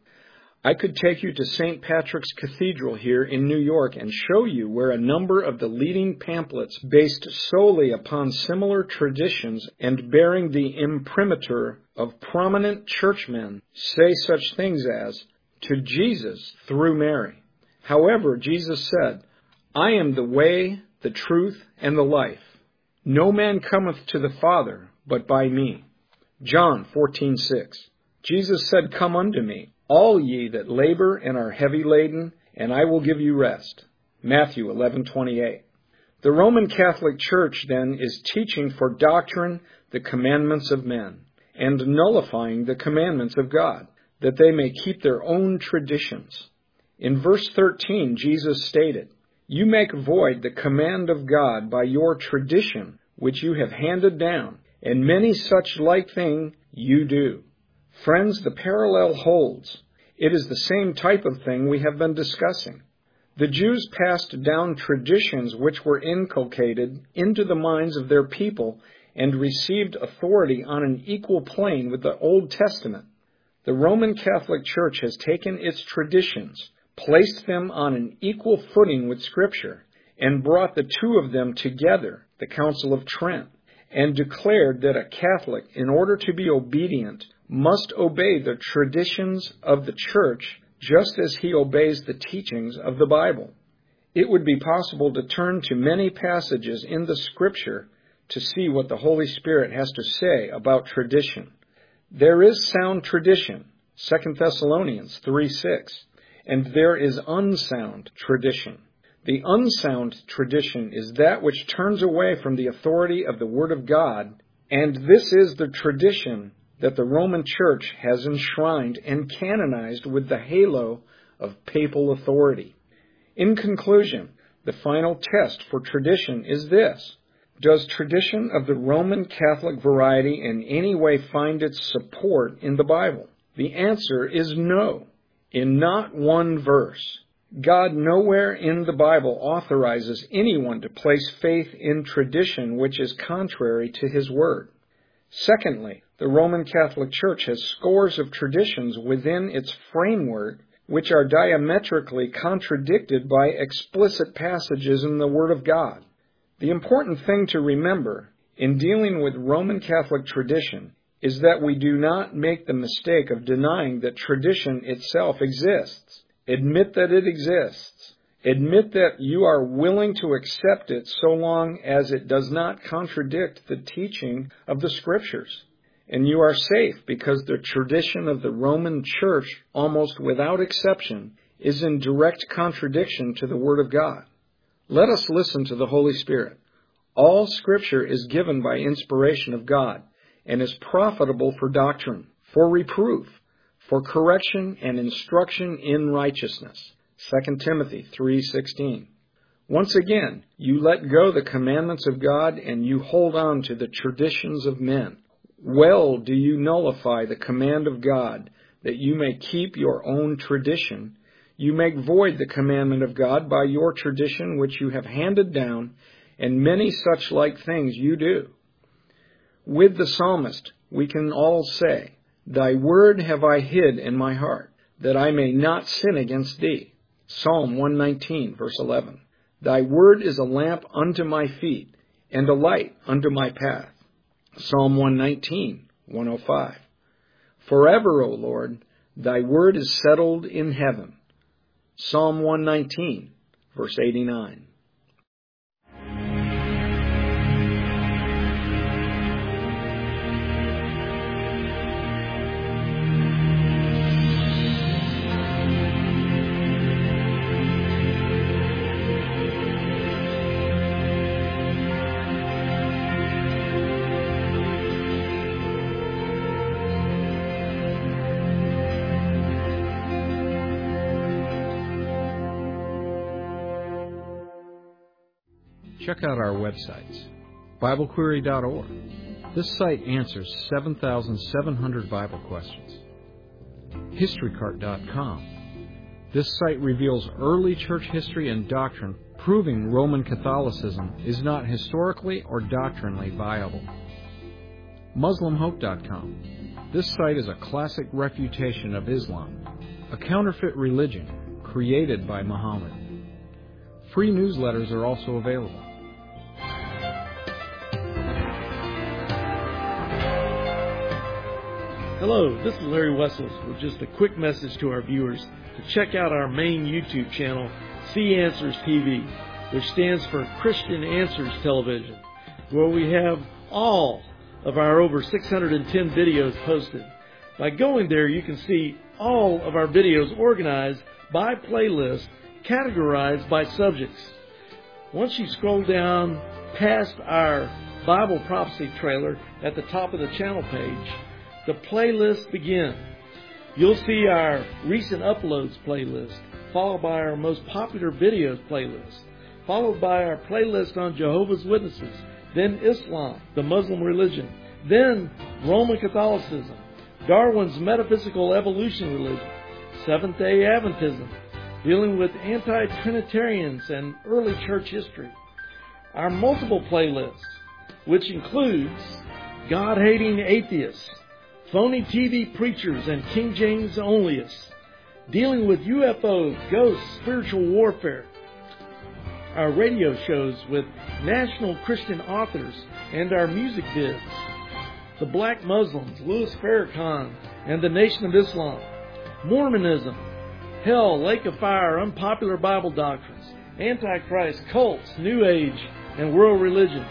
I could take you to St. Patrick's Cathedral here in New York and show you where a number of the leading pamphlets based solely upon similar traditions and bearing the imprimatur of prominent churchmen say such things as, "To Jesus through Mary." However, Jesus said, "I am the way, the truth, and the life. No man cometh to the Father but by me." John 14:6. Jesus said, "Come unto me, all ye that labor and are heavy laden, and I will give you rest." Matthew 11:28. The Roman Catholic Church, then, is teaching for doctrine the commandments of men, and nullifying the commandments of God, that they may keep their own traditions. In verse 13, Jesus stated, "You make void the command of God by your tradition, which you have handed down, and many such like thing you do." Friends, the parallel holds. It is the same type of thing we have been discussing. The Jews passed down traditions which were inculcated into the minds of their people and received authority on an equal plane with the Old Testament. The Roman Catholic Church has taken its traditions, placed them on an equal footing with Scripture, and brought the two of them together, the Council of Trent, and declared that a Catholic, in order to be obedient, must obey the traditions of the Church just as he obeys the teachings of the Bible. It would be possible to turn to many passages in the Scripture to see what the Holy Spirit has to say about tradition. There is sound tradition, 2 Thessalonians 3:6, and there is unsound tradition. The unsound tradition is that which turns away from the authority of the Word of God, and this is the tradition that the Roman Church has enshrined and canonized with the halo of papal authority. In conclusion, the final test for tradition is this: does tradition of the Roman Catholic variety in any way find its support in the Bible? The answer is no. In not one verse. God nowhere in the Bible authorizes anyone to place faith in tradition which is contrary to His Word. Secondly, the Roman Catholic Church has scores of traditions within its framework which are diametrically contradicted by explicit passages in the Word of God. The important thing to remember in dealing with Roman Catholic tradition is that we do not make the mistake of denying that tradition itself exists. Admit that it exists. Admit that you are willing to accept it so long as it does not contradict the teaching of the Scriptures. And you are safe because the tradition of the Roman Church, almost without exception, is in direct contradiction to the Word of God. Let us listen to the Holy Spirit. All Scripture is given by inspiration of God and is profitable for doctrine, for reproof, for correction and instruction in righteousness. 2 Timothy 3:16. Once again, you let go the commandments of God and you hold on to the traditions of men. Well do you nullify the command of God that you may keep your own tradition. You make void the commandment of God by your tradition which you have handed down, and many such like things you do. With the psalmist, we can all say, "Thy word have I hid in my heart, that I may not sin against thee." Psalm 119, verse 11. "Thy word is a lamp unto my feet, and a light unto my path." Psalm 119, 105. Forever, O Lord, thy word is settled in heaven. Psalm 119, verse 89. Check out our websites. BibleQuery.org. This site answers 7,700 Bible questions. HistoryCart.com. This site reveals early church history and doctrine, proving Roman Catholicism is not historically or doctrinally viable. MuslimHope.com. This site is a classic refutation of Islam, a counterfeit religion created by Muhammad. Free newsletters are also available. Hello, this is Larry Wessels with just a quick message to our viewers to check out our main YouTube channel, See Answers TV, which stands for Christian Answers Television, where we have all of our over 610 videos posted. By going there, you can see all of our videos organized by playlist, categorized by subjects. Once you scroll down past our Bible prophecy trailer at the top of the channel page, the playlist begins. You'll see our recent uploads playlist, followed by our most popular videos playlist, followed by our playlist on Jehovah's Witnesses, then Islam, the Muslim religion, then Roman Catholicism, Darwin's metaphysical evolution religion, Seventh-day Adventism, dealing with anti-Trinitarians and early church history. Our multiple playlists, which includes God-hating atheists, phony TV preachers and King James onlyists, dealing with UFOs, ghosts, spiritual warfare. Our radio shows with national Christian authors and our music vids. The Black Muslims, Louis Farrakhan and the Nation of Islam. Mormonism, hell, lake of fire, unpopular Bible doctrines, Antichrist, cults, New Age, and world religions.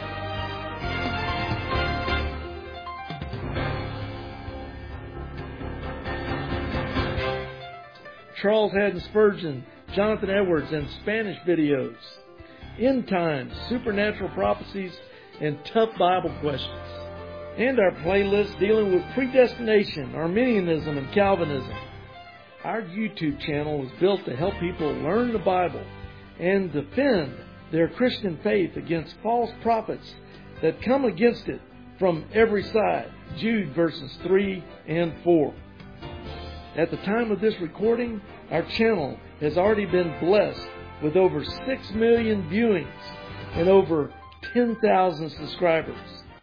Charles Haddon Spurgeon, Jonathan Edwards, and Spanish videos. End times, supernatural prophecies, and tough Bible questions. And our playlist dealing with predestination, Arminianism, and Calvinism. Our YouTube channel is built to help people learn the Bible and defend their Christian faith against false prophets that come against it from every side. Jude verses 3 and 4. At the time of this recording, our channel has already been blessed with over 6 million viewings and over 10,000 subscribers.